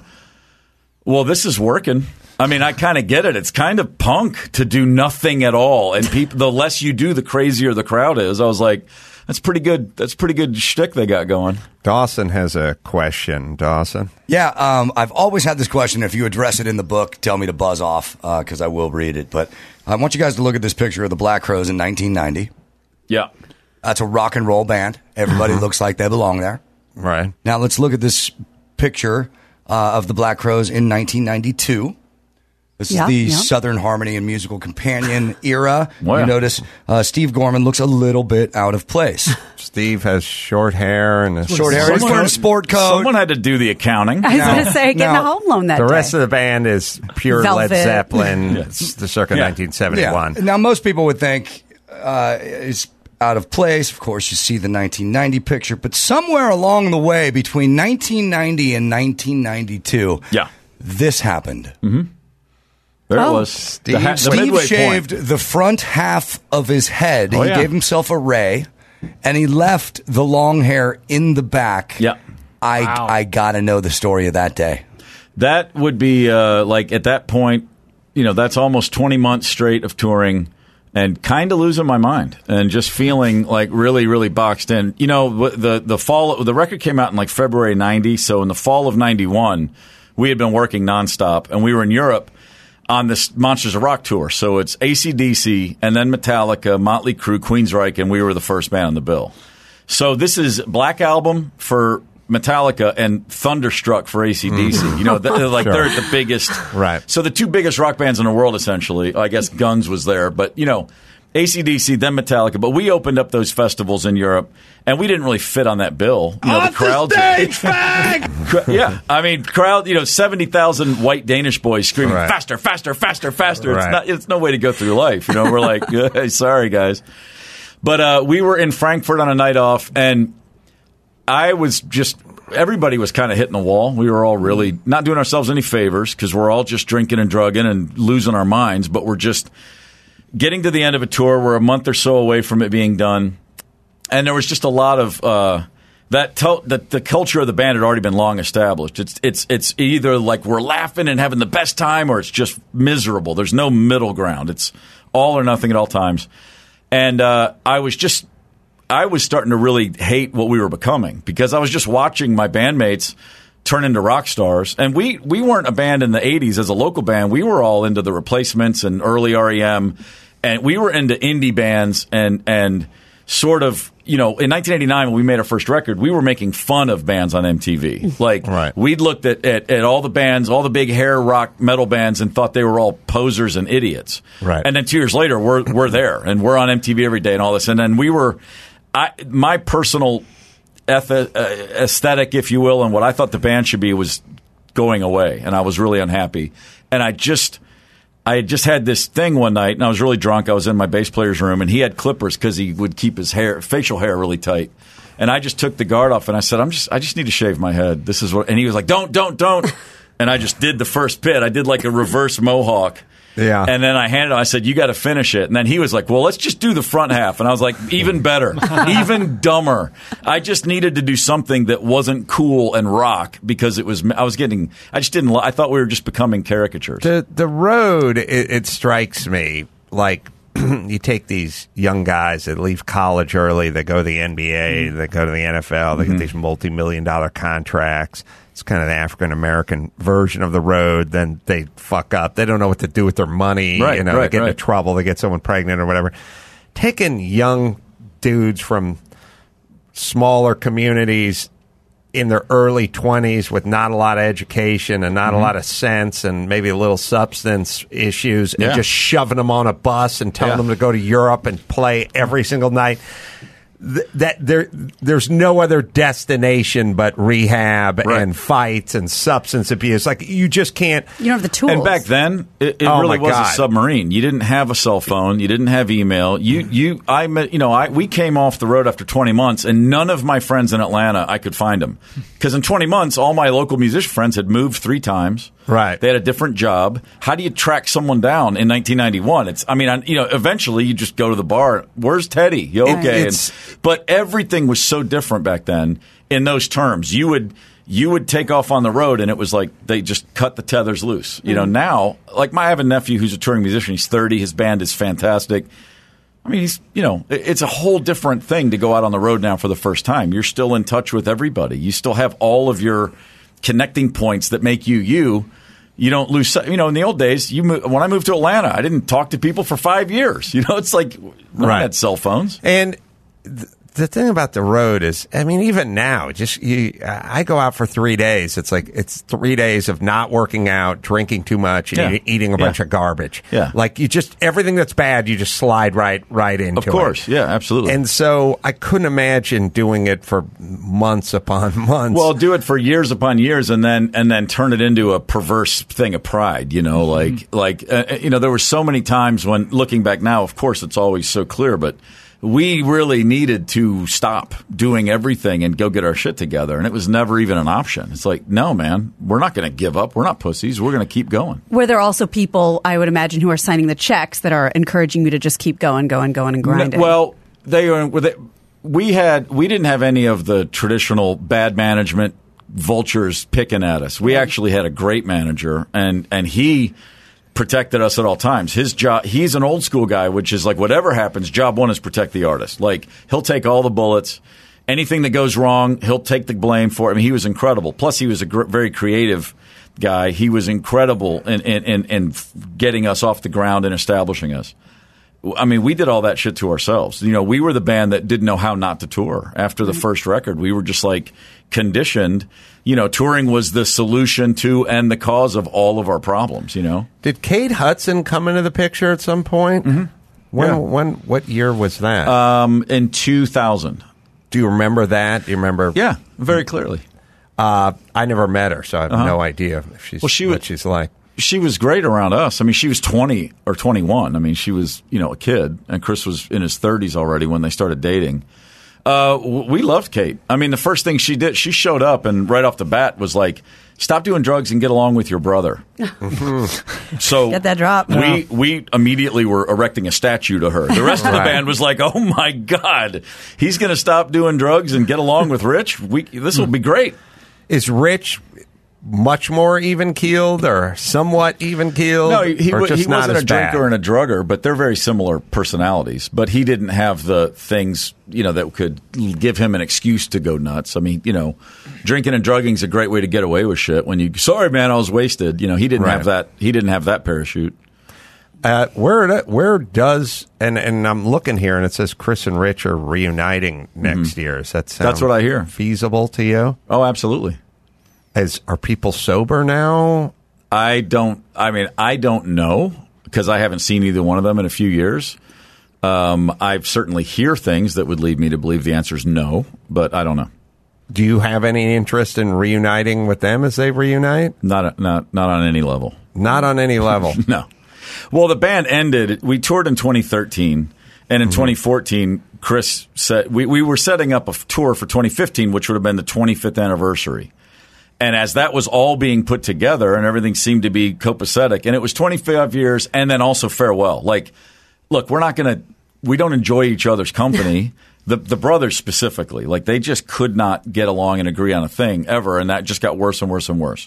"Well, this is working." I mean, I kind of get it. It's kind of punk to do nothing at all, and people. The less you do, the crazier the crowd is. I was like, "That's pretty good. That's pretty good shtick they got going." Dawson has a question. Dawson? Yeah, um, I've always had this question. If you address it in the book, tell me to buzz off because I will read it. But I want you guys to look at this picture of the Black Crowes in nineteen ninety. Yeah. That's a rock and roll band. Everybody looks like they belong there. Right. Now let's look at this picture uh, of the Black Crowes in nineteen ninety-two. This is Yeah, the yeah. Southern Harmony and Musical Companion era. Wow. You notice uh, Steve Gorman looks a little bit out of place. Steve has short hair and a Short hair. He's wearing a sport coat. Someone had to do the accounting. I was Now- going to say, getting now, a home loan that The day. rest of the band is pure Velvet. Led Zeppelin. It's the circa Yeah. nineteen seventy-one. Yeah. Now, most people would think uh, it's out of place. Of course, you see the nineteen ninety picture, but somewhere along the way between nineteen ninety and nineteen ninety-two, Yeah. this happened. Mm-hmm. There Oh. it was. Steve, the, ha- the Steve midway shaved point. the front half of his head. Oh, he yeah. gave himself a ray, and he left the long hair in the back. Yeah. I Wow. I got to know the story of that day. That would be uh, like at that point, you know, that's almost twenty months straight of touring and kind of losing my mind and just feeling like really, really boxed in. You know, the the fall, the record came out in like February ninety. So in the fall of ninety-one, we had been working nonstop and we were in Europe on this Monsters of Rock tour. So it's A C D C and then Metallica, Motley Crue, Queensryche, and we were the first band on the bill. So this is Black Album for Metallica and Thunderstruck for A C D C. You know, they're, like Sure. they're the biggest. Right. So the two biggest rock bands in the world, essentially. I guess Guns was there, but you know, A C D C, then Metallica. But we opened up those festivals in Europe, and we didn't really fit on that bill. You know, Off the crowds. the stage, fag! Cra- yeah, I mean, crowd. You know, seventy thousand white Danish boys screaming Right. faster, faster, faster, faster. It's Right. not. It's no way to go through life. You know, we're like, hey, sorry guys, but uh, we were in Frankfurt on a night off, and I was just. Everybody was kind of hitting the wall. We were all really not doing ourselves any favors because we're all just drinking and drugging and losing our minds. But we're just getting to the end of a tour. We're a month or so away from it being done, and there was just a lot of uh, that. To- the, the culture of the band had already been long established. It's it's it's either like we're laughing and having the best time, or it's just miserable. There's no middle ground. It's all or nothing at all times. And uh, I was just. I was starting to really hate what we were becoming because I was just watching my bandmates turn into rock stars. And we, we weren't a band in the eighties as a local band. We were all into the Replacements and early R E M. And we were into indie bands and, and sort of, you know, in nineteen eighty-nine when we made our first record, we were making fun of bands on M T V. Like, Right. we'd looked at, at, at all the bands, all the big hair rock metal bands and thought they were all posers and idiots. Right. And then two years later, we're, we're there and we're on M T V every day and all this. And then we were... I, my personal eth- uh, aesthetic, if you will, and what I thought the band should be was going away, and I was really unhappy. And I just, I had just had this thing one night, and I was really drunk. I was in my bass player's room, and he had clippers because he would keep his hair, facial hair, really tight. And I just took the guard off, and I said, "I'm just, I just need to shave my head. This is what." And he was like, "Don't, don't, don't." And I just did the first bit. I did like a reverse mohawk. Yeah. And then I handed him, I said, "You got to finish it." And then he was like, "Well, let's just do the front half." And I was like, even better, even dumber. I just needed to do something that wasn't cool and rock because it was, I was getting, I just didn't, li- I thought we were just becoming caricatures. The the road, it, it strikes me like you take these young guys that leave college early, they go to the N B A, they go to the N F L, they Mm-hmm. get these multi-million dollar contracts. It's kind of the African-American version of the road. Then they fuck up. They don't know what to do with their money. Right, you know, right, they get right. into trouble. They get someone pregnant or whatever. Taking young dudes from smaller communities in their early twenties with not a lot of education and not Mm-hmm. a lot of sense and maybe a little substance issues Yeah. and just shoving them on a bus and telling Yeah. them to go to Europe and play every single night. Th- that there, there's no other destination but rehab Right. and fights and substance abuse. Like you just can't. You don't have the tools. And back then, it, it Oh, really my was God. a submarine. You didn't have a cell phone. You didn't have email. You, you, I met, you know, I, we came off the road after twenty months, and none of my friends in Atlanta, I could find them. Because in twenty months, all my local musician friends had moved three times. Right. They had a different job. How do you track someone down in nineteen ninety-one? It's, I mean, I, you know, eventually you just go to the bar. Where's Teddy? You okay? It's- And, but everything was so different back then in those terms. You would you would take off on the road, and it was like they just cut the tethers loose. You know, now, like my I have a nephew who's a touring musician. He's thirty. His band is fantastic. I mean, he's, you know, it- it's a whole different thing to go out on the road now for the first time. You're still in touch with everybody. You still have all of your connecting points that make you you. You don't lose, si- you know, in the old days, you mo- when I moved to Atlanta, I didn't talk to people for five years. You know, it's like, no one Right. had cell phones. And th- the thing about the road is, I mean, even now, just you, I go out for three days. It's like it's three days of not working out, drinking too much, and Yeah. eat- eating a Yeah. bunch of garbage. Yeah. Like you just everything that's bad, you just slide right right into. Of course, it. yeah, absolutely. And so I couldn't imagine doing it for months upon months. Well, do it for years upon years, and then and then turn it into a perverse thing of pride. You know, like like uh, you know, there were so many times when looking back now, of course, it's always so clear, but we really needed to stop doing everything and go get our shit together, and it was never even an option. It's like, no, man, we're not going to give up. We're not pussies. We're going to keep going. Were there also people, I would imagine, who are signing the checks that are encouraging you to just keep going, going, going, and grinding? No, well, they were. They, we had. We didn't have any of the traditional bad management vultures picking at us. We actually had a great manager, and and he protected us at all times. His job. He's an old school guy, which is like whatever happens, job one is protect the artist. Like he'll take all the bullets. Anything that goes wrong, he'll take the blame for it. I mean, he was incredible. Plus, he was a gr- very creative guy. He was incredible in, in, in, in getting us off the ground and establishing us. I mean, we did all that shit to ourselves. You know, we were the band that didn't know how not to tour. After the first record, we were just like conditioned. You know, touring was the solution to and the cause of all of our problems, you know? Did Kate Hudson come into the picture at some point? Mm-hmm. When, Yeah. when, what year was that? Um, in two thousand. Do you remember that? Do you remember? Yeah, very clearly. Uh, I never met her, so I have Uh-huh. no idea if she's Well, she what was- she's like. She was great around us. I mean, she was twenty or twenty-one. I mean, she was, you know, a kid, and Chris was in his thirties already when they started dating. Uh, w- we loved Kate. I mean, the first thing she did, she showed up and right off the bat was like, stop doing drugs and get along with your brother. So Get that drop. We, we immediately were erecting a statue to her. The rest of the Right. band was like, oh my God, he's going to stop doing drugs and get along with Rich. We, this will be great. Is Rich much more even keeled or somewhat even keeled? No, he, he, or wa- just he not wasn't as a drinker bad? and a drugger, but they're very similar personalities. But he didn't have the things, you know, that could give him an excuse to go nuts. I mean, you know, drinking and drugging is a great way to get away with shit. When you, sorry, man, I was wasted. You know, he didn't Right. have that. He didn't have that parachute. Uh, where where does and and I'm looking here and it says Chris and Rich are reuniting next year. Does that sound That's what I hear. feasible to you? Oh, absolutely. Is are people sober now? I don't. I mean, I don't know because I haven't seen either one of them in a few years. Um, I certainly hear things that would lead me to believe the answer is no, but I don't know. Do you have any interest in reuniting with them as they reunite? Not not not on any level. Not on any level. No. Well, the band ended. We toured in twenty thirteen, and in twenty fourteen, Chris said we, we were setting up a f- tour for twenty fifteen, which would have been the twenty-fifth anniversary. And as that was all being put together and everything seemed to be copacetic, and it was twenty-five years and then also farewell. Like, look, we're not going to, we don't enjoy each other's company. The the brothers specifically, like they just could not get along and agree on a thing ever, and that just got worse and worse and worse.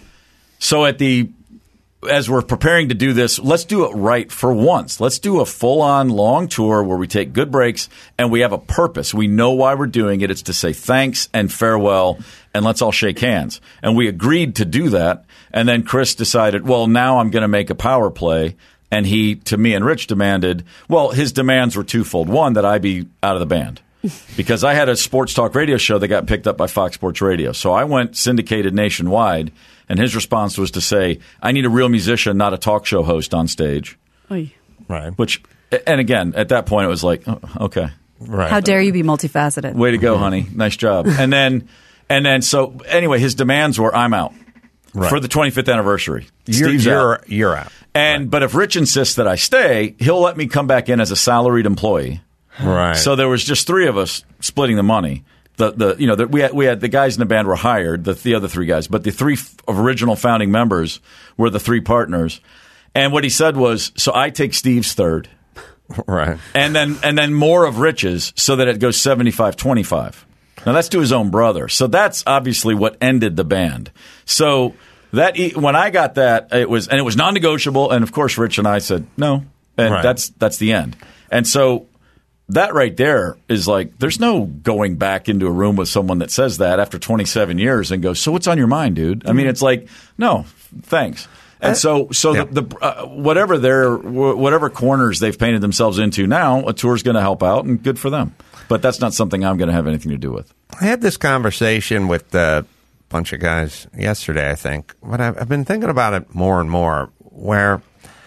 So at the as we're preparing to do this, let's do it right for once. Let's do a full-on long tour where we take good breaks and we have a purpose. We know why we're doing it. It's to say thanks and farewell, and let's all shake hands. And we agreed to do that. And then Chris decided, well, now I'm going to make a power play. And he, to me and Rich, demanded, well, his demands were twofold. One, that I be out of the band. Because I had a sports talk radio show that got picked up by Fox Sports Radio. So I went syndicated nationwide, and his response was to say, I need a real musician, not a talk show host on stage. Oy. Right. Which, and again, at that point, it was like, oh, okay. Right. How dare you be multifaceted? Way to go, honey. Nice job. And then, and then, so anyway, his demands were, I'm out. Right. For the twenty-fifth anniversary. You're, Steve's you're, out. you're out. And, but if Rich insists that I stay, he'll let me come back in as a salaried employee. Right. So there was just three of us splitting the money. The the you know the, we had we had the guys in the band were hired, the the other three guys, but the three f- original founding members were the three partners. And what he said was, so I take Steve's third, Right. and then and then more of Rich's, so that it goes seventy-five twenty-five. Now that's to his own brother. So that's obviously what ended the band. So that e- when I got that, it was and it was non-negotiable. And of course, Rich and I said no, and Right. that's that's the end. And so. That right there is like, there's no going back into a room with someone that says that after twenty-seven years and goes, so what's on your mind, dude? I mean, it's like, no, thanks. And so, so yeah. the, the uh, whatever their whatever corners they've painted themselves into now, a tour's going to help out, and good for them. but that's not something I'm going to have anything to do with. I had this conversation with a bunch of guys yesterday, I think, but I've, I've been thinking about it more and more, where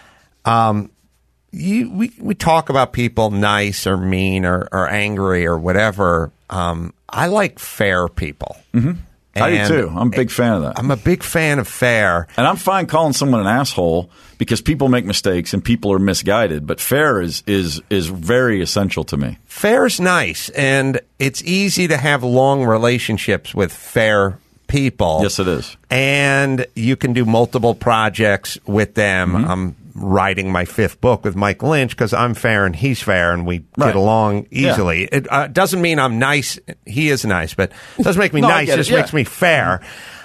um, you, we, we talk about people nice or mean or, or angry or whatever. Um, I like fair people. Mm-hmm. I do too. I'm a big fan of that. I'm a big fan of fair. And I'm fine calling someone an asshole because people make mistakes and people are misguided, but fair is is is very essential to me. Fair's nice, and it's easy to have long relationships with fair people. Yes, it is. And you can do multiple projects with them. Mm-hmm. I'm writing my fifth book with Mike Lynch because I'm fair and he's fair, and we Right. get along easily. Yeah. It uh, doesn't mean I'm nice. He is nice, but it doesn't make me No, I nice. get It it, just yeah. makes me fair.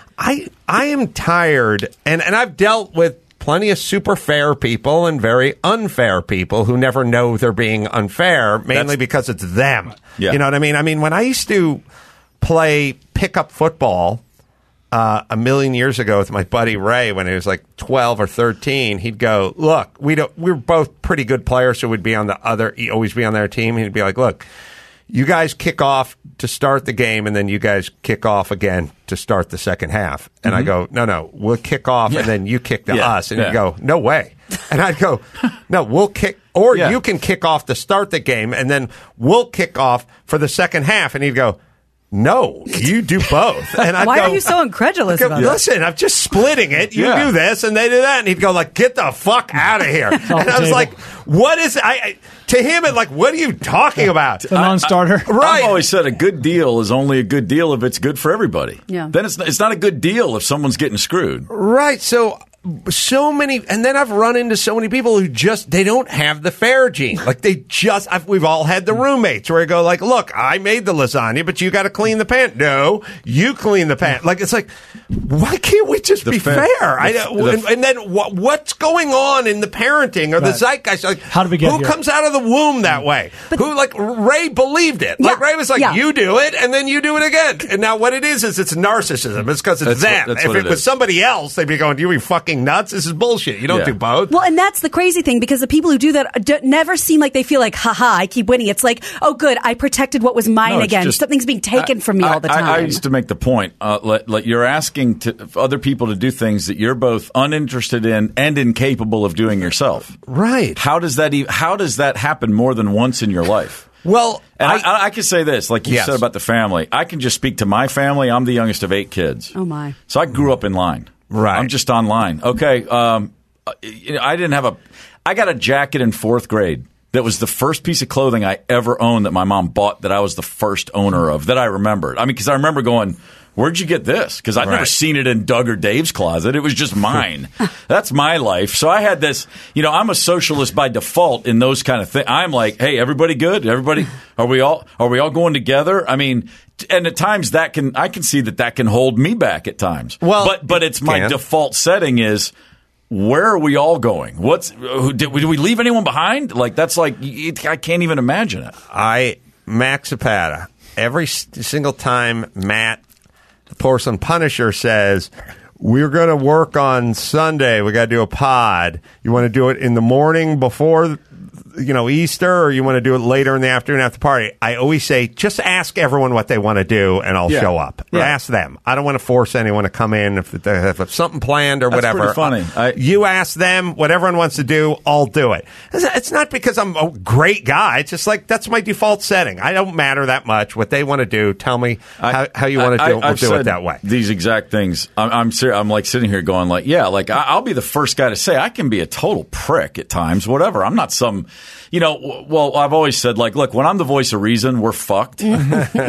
I I am tired, and, and I've dealt with plenty of super fair people and very unfair people who never know they're being unfair, mainly That's- because it's them. Yeah. You know what I mean? I mean, when I used to play pickup football uh, a million years ago with my buddy Ray, when he was like twelve or thirteen, he'd go, look, we don't, we we're both pretty good players, so we'd be on the other, he'd always be on their team. He'd be like, look, you guys kick off to start the game, and then you guys kick off again to start the second half. And Mm-hmm. I go, no, no, we'll kick off, Yeah. and then you kick to Yeah. us. And Yeah. he'd go, no way. And I'd go, no, we'll kick, or Yeah. you can kick off to start the game, and then we'll kick off for the second half. And he'd go, no, you do both. And I'd Why go, are you so incredulous I'd go, about it? listen, I'm just splitting it. You Yeah. do this, and they do that. And he'd go like, get the fuck out of here. And I was table. like, what is, I, I to him, it like, what are you talking about? The non-starter. Right. I've always said a good deal is only a good deal if it's good for everybody. Yeah. Then it's not, it's not a good deal if someone's getting screwed. Right. So, so many, and then I've run into so many people who just, they don't have the fair gene. Like they just, I've, we've all had the roommates where I go like, look, I made the lasagna, but you got to clean the pan. No, you clean the pan. Like, it's like, why can't we just The be fa- fair? I, the- and, the- and then what, what's going on in the parenting or the Right. zeitgeist? Like, How did we get who here? comes out of the womb that way? who, like, Ray believed it. Like, Yeah. Ray was like, Yeah. you do it, and then you do it again. And now what it is, is it's narcissism. It's because it's That's what- them. that's If what it it was is. somebody else, they'd be going, you be fucking nuts. This is bullshit. You don't Yeah. do both. Well, and that's the crazy thing, because the people who do that d- never seem like they feel like, haha, I keep winning. It's like, oh, good, I protected what was mine No, it's again. just- Something's being taken I- from me I- all the I- time. I, used to make the point, uh, let, let, you're asking to, other people to do things that you're both uninterested in and incapable of doing yourself. Right. How does that even, how does that happen more than once in your life? Well, And I, I- I, I can say this, like you Yes. said about the family. I can just speak to my family. I'm the youngest of eight kids. Oh, my. So I grew up in line. Right. I'm just online. Okay. Um, uh, you know, I didn't have a. I got a jacket in fourth grade that was the first piece of clothing I ever owned that my mom bought that I was the first owner of that I remembered. I mean, because I remember going, "Where'd you get this?" Because I'd never Right. seen it in Doug or Dave's closet. It was just mine. That's my life. So I had this. You know, I'm a socialist by default in those kind of things. I'm like, hey, everybody good? Everybody, are we all are we all going together? I mean. And at times that can I can see that that can hold me back at times. Well, but but it's my can. default setting is where are we all going? What's who, did, did we leave anyone behind? Like that's like it, I can't even imagine it. I, Matt Zapata, every s- single time Matt, the Porcelain Punisher, says, we're going to work on Sunday, we got to do a pod. You want to do it in the morning before, you know, Easter, or you want to do it later in the afternoon after the party? I always say, just ask everyone what they want to do, and I'll Yeah. show up. Yeah. Ask them. I don't want to force anyone to come in if they have something planned or That's whatever. pretty funny. I- you ask them what everyone wants to do, I'll do it. It's it's not because I'm a great guy. It's just like that's my default setting. I don't matter that much. What they want to do, tell me how, how you want to I- do it. We'll I've do it said that way. These exact things. I'm I'm, ser- I'm like sitting here going like, yeah, like I, I'll be the first guy to say I can be a total prick at times. Whatever. I'm not some, you know. w- Well, I've always said like, look, when I'm the voice of reason, we're fucked. and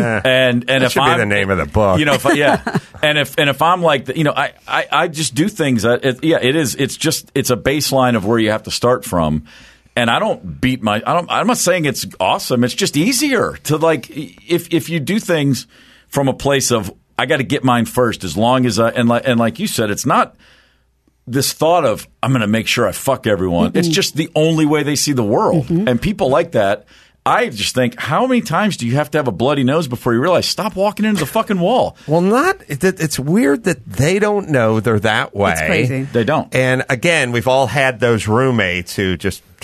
and That if should be I'm the name of the book. you know, if I, yeah, and if and if I'm like, the, you know, I, I, I just do things that, it, yeah, it is. It's just it's a baseline of where you have to start from. And I don't beat my. I don't. I'm not saying it's awesome. It's just easier to like if if you do things from a place of I got to get mine first. As long as I and like and like you said, it's not this thought of I'm going to make sure I fuck everyone. Mm-mm. It's just the only way they see the world. And people like that. I just think, how many times do you have to have a bloody nose before you realize stop walking into the fucking wall? Well, not. It, it's weird that they don't know they're that way. It's crazy. They don't. And again, we've all had those roommates who just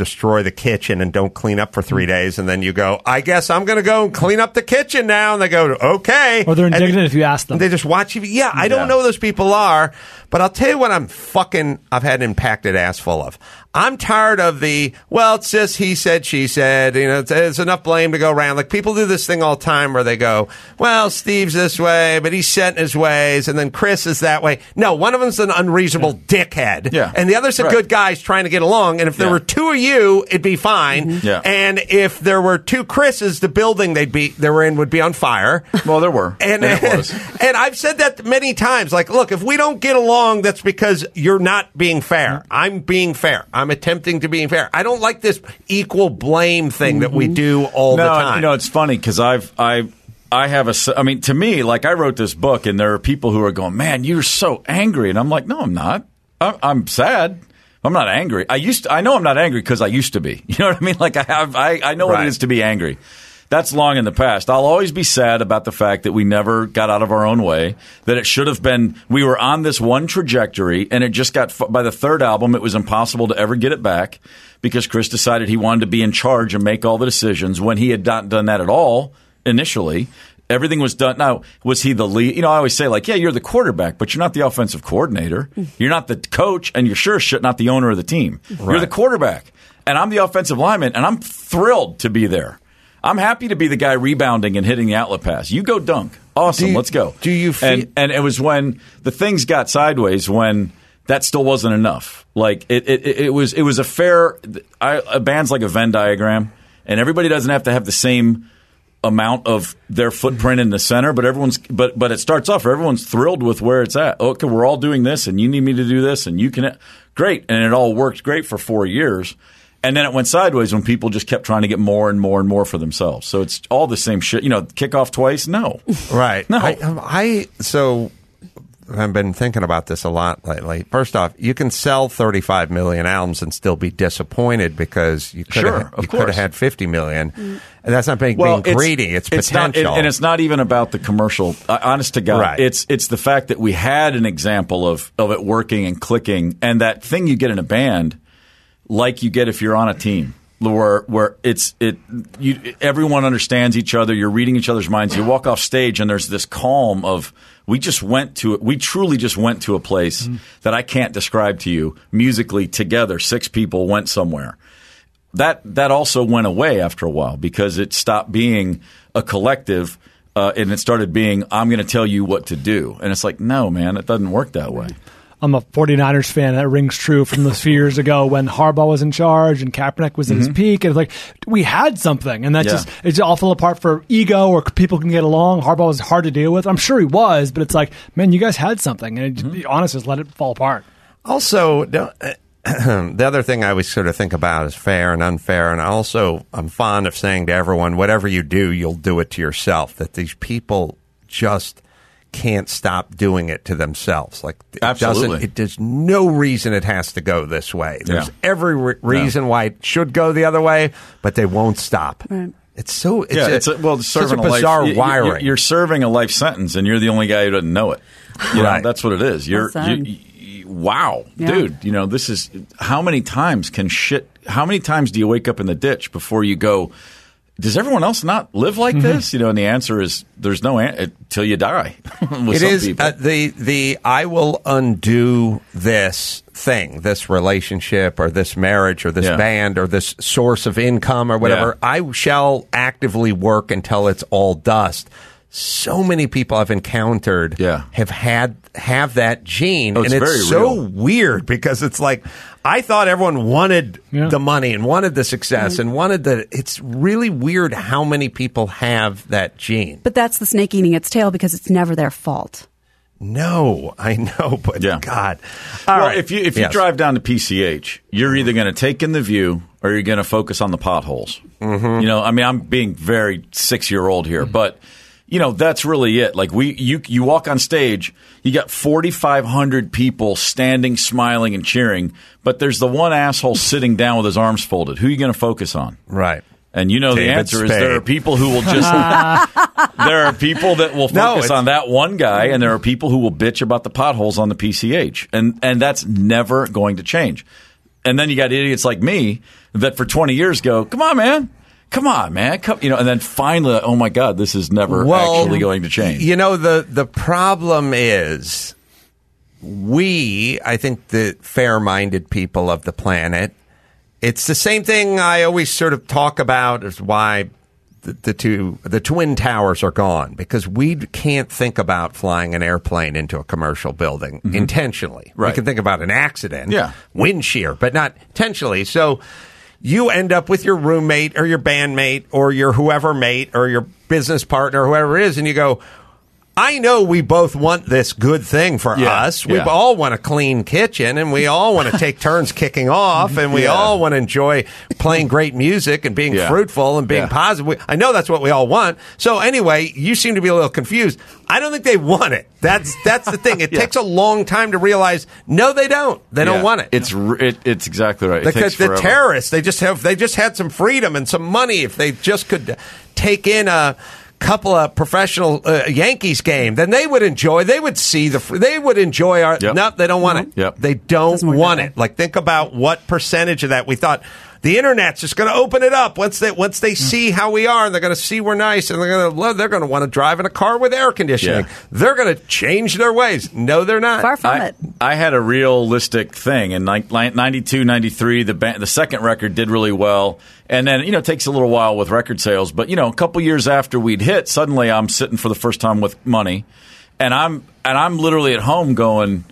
destroy the kitchen and don't clean up for three days, and then you go, I guess I'm going to go and clean up the kitchen now, and they go, okay. Or they're indignant and if you ask them. They just watch you. Yeah, I don't Yeah. know who those people are, but I'll tell you what I'm fucking, I've had an impacted ass full of. I'm tired of the, well, it's just he said, she said, you know, it's, it's enough blame to go around. Like, people do this thing all the time where they go, well, Steve's this way, but he's set in his ways, and then Chris is that way. No, one of them's an unreasonable dickhead, Yeah. and the other's a Right. good guy trying to get along, and if there Yeah. were two of you, it'd be fine. Mhm. Yeah. And if there were two Chris's, the building they'd be, they were in would be on fire. Well, there were. And, And it was. and I've said that many times. Like, look, if we don't get along, that's because you're not being fair. I'm being fair. I'm attempting to be fair. I don't like this equal blame thing that we do all no, the time. You know, it's funny because I've I I have a. s- I mean, to me, like I wrote this book, and there are people who are going, "Man, you're so angry," and I'm like, "No, I'm not. I'm, I'm sad. I'm not angry. I used. To, I know I'm not angry because I used to be. You know what I mean? Like I have. I, I know what Right. it is to be angry." That's long in the past. I'll always be sad about the fact that we never got out of our own way, that it should have been, we were on this one trajectory, and it just got, by the third album, it was impossible to ever get it back because Chris decided he wanted to be in charge and make all the decisions when he had not done that at all initially. Everything was done. Now, was he the lead? You know, I always say, like, yeah, you're the quarterback, but you're not the offensive coordinator. You're not the coach, and you're sure as shit not the owner of the team. You're Right. the quarterback, and I'm the offensive lineman, and I'm thrilled to be there. I'm happy to be the guy rebounding and hitting the outlet pass. You go dunk. Awesome. Do you- Let's go. do you feel- and, and it was when the things got sideways when that still wasn't enough. Like it, it, it was, it was a fair, I, a band's like a Venn diagram, and everybody doesn't have to have the same amount of their footprint in the center, but everyone's, but, but it starts off, everyone's thrilled with where it's at. Okay, we're all doing this, and you need me to do this, and you can, great. And it all worked great for four years. And then it went sideways when people just kept trying to get more and more and more for themselves. So it's all the same shit. You know, kick off twice? No. Right. No. I, I so I've been thinking about this a lot lately. First off, you can sell thirty-five million albums and still be disappointed because you could Sure, have of you could have course. had fifty million. And that's not being, Well, being greedy. It's, not, potential. it- and it's not even about the commercial. Uh, honest to God, Right. it's it's the fact that we had an example of of it working and clicking, and that thing you get in a band, like you get if you're on a team, where where it's it you everyone understands each other. You're reading each other's minds. You walk off stage, and there's this calm of we just went to we truly just went to a place that I can't describe to you musically together. Six people went somewhere. That that also went away after a while because it stopped being a collective uh, and it started being, I'm going to tell you what to do. And it's like, no, man, it doesn't work that way. I'm a 49ers fan. That rings true from those few years ago when Harbaugh was in charge and Kaepernick was at his Mhm. peak. And it's like, we had something. And that Yeah. just, it just all fell apart for ego or people can get along. Harbaugh was hard to deal with. I'm sure he was, but it's like, man, you guys had something. And it, Mm-hmm. be honest, just let it fall apart. Also, don't- the other thing I always sort of think about is fair and unfair. And I also, I'm fond of saying to everyone, whatever you do, you'll do it to yourself. That these people just can't stop doing it to themselves. Like, it Absolutely. doesn't, it, there's no reason it has to go this way. There's Yeah. every re- reason why it should go the other way, but they won't stop. Right. It's so, it's yeah, a, it's a, well, it's such a serving a, bizarre life, you- you- wiring. You're serving a life sentence, and you're the only guy who doesn't know it. You Right. know, that's what it is. You're, Well said. you, you, wow, Yeah. dude. You know, this is how many times can shit? How many times do you wake up in the ditch before you go? Does everyone else not live like Mm-hmm. this? You know, and the answer is there's no an- till you die. with It some is people. uh, the the I will undo this thing, this relationship, or this marriage, or this Yeah. band, or this source of income, or whatever. I shall actively work until it's all dust. So many people I've encountered Yeah. have had have that gene, Oh, it's and it's very so real. weird because it's like I thought everyone wanted Yeah. the money and wanted the success and wanted the. It's really weird how many people have that gene. But that's the snake eating its tail because it's never their fault. No, I know, but Yeah. God. All well, right. if you if you Yes. drive down to P C H, you're either going to take in the view or you're going to focus on the potholes. Mm-hmm. You know, I mean, I'm being very six year old here, but you know that's really it. Like we, you, you walk on stage, you got forty-five hundred people standing, smiling, and cheering, but there's the one asshole sitting down with his arms folded. Who are you going to focus on? Right. And you know David the answer Spade. is there are people who will just there are people that will No, focus it's- on that one guy, and there are people who will bitch about the potholes on the P C H, and and that's never going to change. And then you got idiots like me that for twenty years go, come on, man. Come on, man. Come, you know, and then finally, oh my God, this is never well, actually going to change. You know, the, the problem is we, I think the fair-minded people of the planet, it's the same thing I always sort of talk about is why the, the two, the Twin Towers are gone, because we can't think about flying an airplane into a commercial building mm-hmm. intentionally. Right. We can think about an accident, yeah. wind shear, but not intentionally. So you end up with your roommate or your bandmate or your whoever mate or your business partner, whoever it is, and you go, I know we both want this good thing for yeah, us. We yeah. all want a clean kitchen, and we all want to take turns kicking off, and we yeah. all want to enjoy playing great music and being yeah. fruitful and being yeah. positive. We, I know that's what we all want. So anyway, you seem to be a little confused. I don't think they want it. That's that's the thing. It yeah. takes a long time to realize, no, they don't. They yeah. don't want it. It's it, it's exactly right. It Because takes the forever. terrorists, they just have they just had some freedom and some money. If they just could take in a couple of professional uh, Yankees game, then they would enjoy. They would see the. They would enjoy our. Yep. No, they don't want it. Yep. They don't want it. Like, think about what percentage of that we thought. The internet's just going to open it up once they once they see how we are, and they're going to see we're nice, and they're going to they're going to want to drive in a car with air conditioning. Yeah. They're going to change their ways. No, they're not. Far from I, it. I had a realistic thing in ninety-two, ninety-three. The band, the second record did really well, and then you know it takes a little while with record sales. But you know, a couple years after we'd hit, suddenly I'm sitting for the first time with money, and I'm and I'm literally at home going,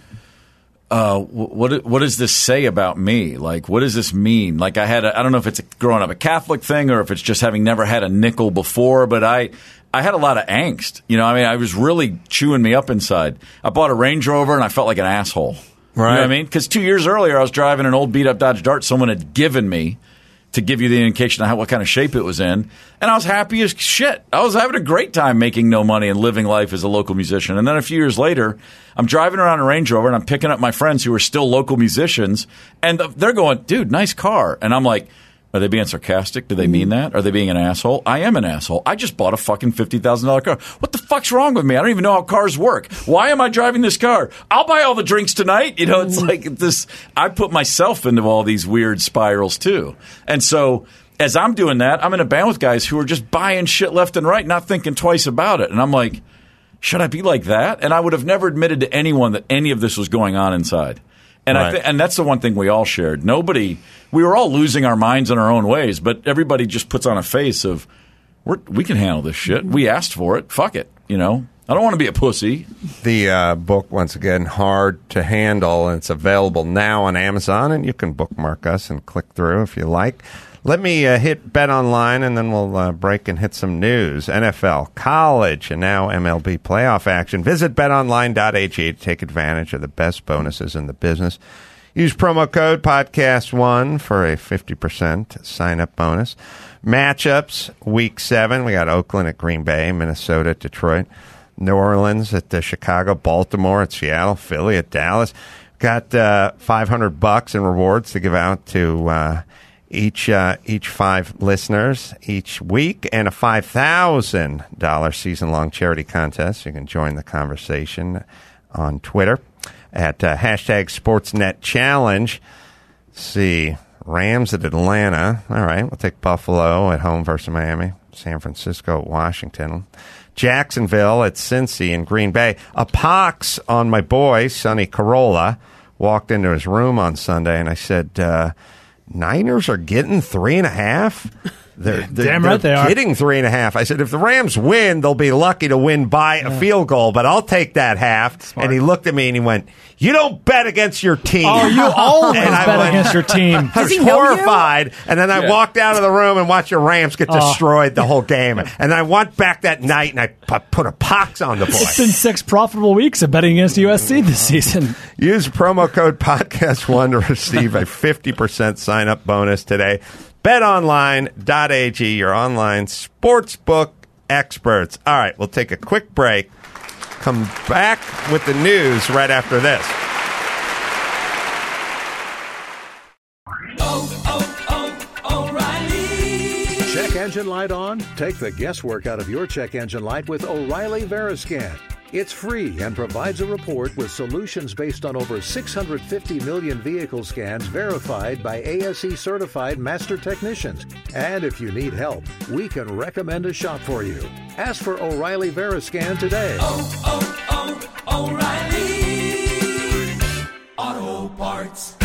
Uh, what what does this say about me? Like, what does this mean? Like, I had a, I don't know if it's a, growing up a Catholic thing or if it's just having never had a nickel before, but I I had a lot of angst. You know, I mean, I was really chewing me up inside. I bought a Range Rover and I felt like an asshole. Right. You know what I mean? Because two years earlier, I was driving an old beat up Dodge Dart someone had given me to give you the indication of how, what kind of shape it was in. And I was happy as shit. I was having a great time making no money and living life as a local musician. And then a few years later, I'm driving around a Range Rover and I'm picking up my friends who are still local musicians. And they're going, dude, nice car. And I'm like, are they being sarcastic? Do they mean that? Are they being an asshole? I am an asshole. I just bought a fucking fifty thousand dollars car. What the fuck's wrong with me? I don't even know how cars work. Why am I driving this car? I'll buy all the drinks tonight. You know, it's like this. I put myself into all these weird spirals too. And so as I'm doing that, I'm in a band with guys who are just buying shit left and right, not thinking twice about it. And I'm like, should I be like that? And I would have never admitted to anyone that any of this was going on inside. And right. I th- and that's the one thing we all shared. Nobody, we were all losing our minds in our own ways, but everybody just puts on a face of, We're, we can handle this shit. We asked for it. Fuck it. You know, I don't want to be a pussy. The uh, book, once again, Hard to Handle, and it's available now on Amazon, and you can bookmark us and click through if you like. Let me uh, hit Bet Online, and then we'll uh, break and hit some news. N F L, college, and now M L B playoff action. Visit bet online dot a g to take advantage of the best bonuses in the business. Use promo code podcast one for a fifty percent sign-up bonus. Matchups, week seven. We got Oakland at Green Bay, Minnesota at Detroit, New Orleans at uh, Chicago, Baltimore at Seattle, Philly at Dallas. Got uh, five hundred bucks in rewards to give out to uh, each uh, each five listeners each week, and a five thousand dollars season-long charity contest. You can join the conversation on Twitter at uh, hashtag Sportsnet Challenge. Let's see, Rams at Atlanta. All right, we'll take Buffalo at home versus Miami. San Francisco at Washington. Jacksonville at Cincy and Green Bay. A pox on my boy, Sonny Corolla. Walked into his room on Sunday, and I said, uh, Niners are getting three and a half? They're, they're, Damn right they're they are. getting three and a half. I said, if the Rams win, they'll be lucky to win by a field goal, but I'll take that half. Smart. And he looked at me and he went, you don't bet against your team. Oh, you always And I bet went- against your team. I was he know you? horrified, and then I Yeah. walked out of the room and watched your Rams get Oh. destroyed the whole game. And I went back that night and I pu- put a pox on the boy. It's been six profitable weeks of betting against U S C this season. Use promo code podcast one to receive a fifty percent sign-up bonus today. bet online dot a g, your online sportsbook experts. All right, we'll take a quick break. Come back with the news right after this. Check engine light on? Take the guesswork out of your check engine light with O'Reilly Veriscan. It's free and provides a report with solutions based on over six hundred fifty million vehicle scans verified by A S E certified master technicians. And if you need help, we can recommend a shop for you. Ask for O'Reilly Veriscan today. Oh, oh, oh, O'Reilly Auto Parts.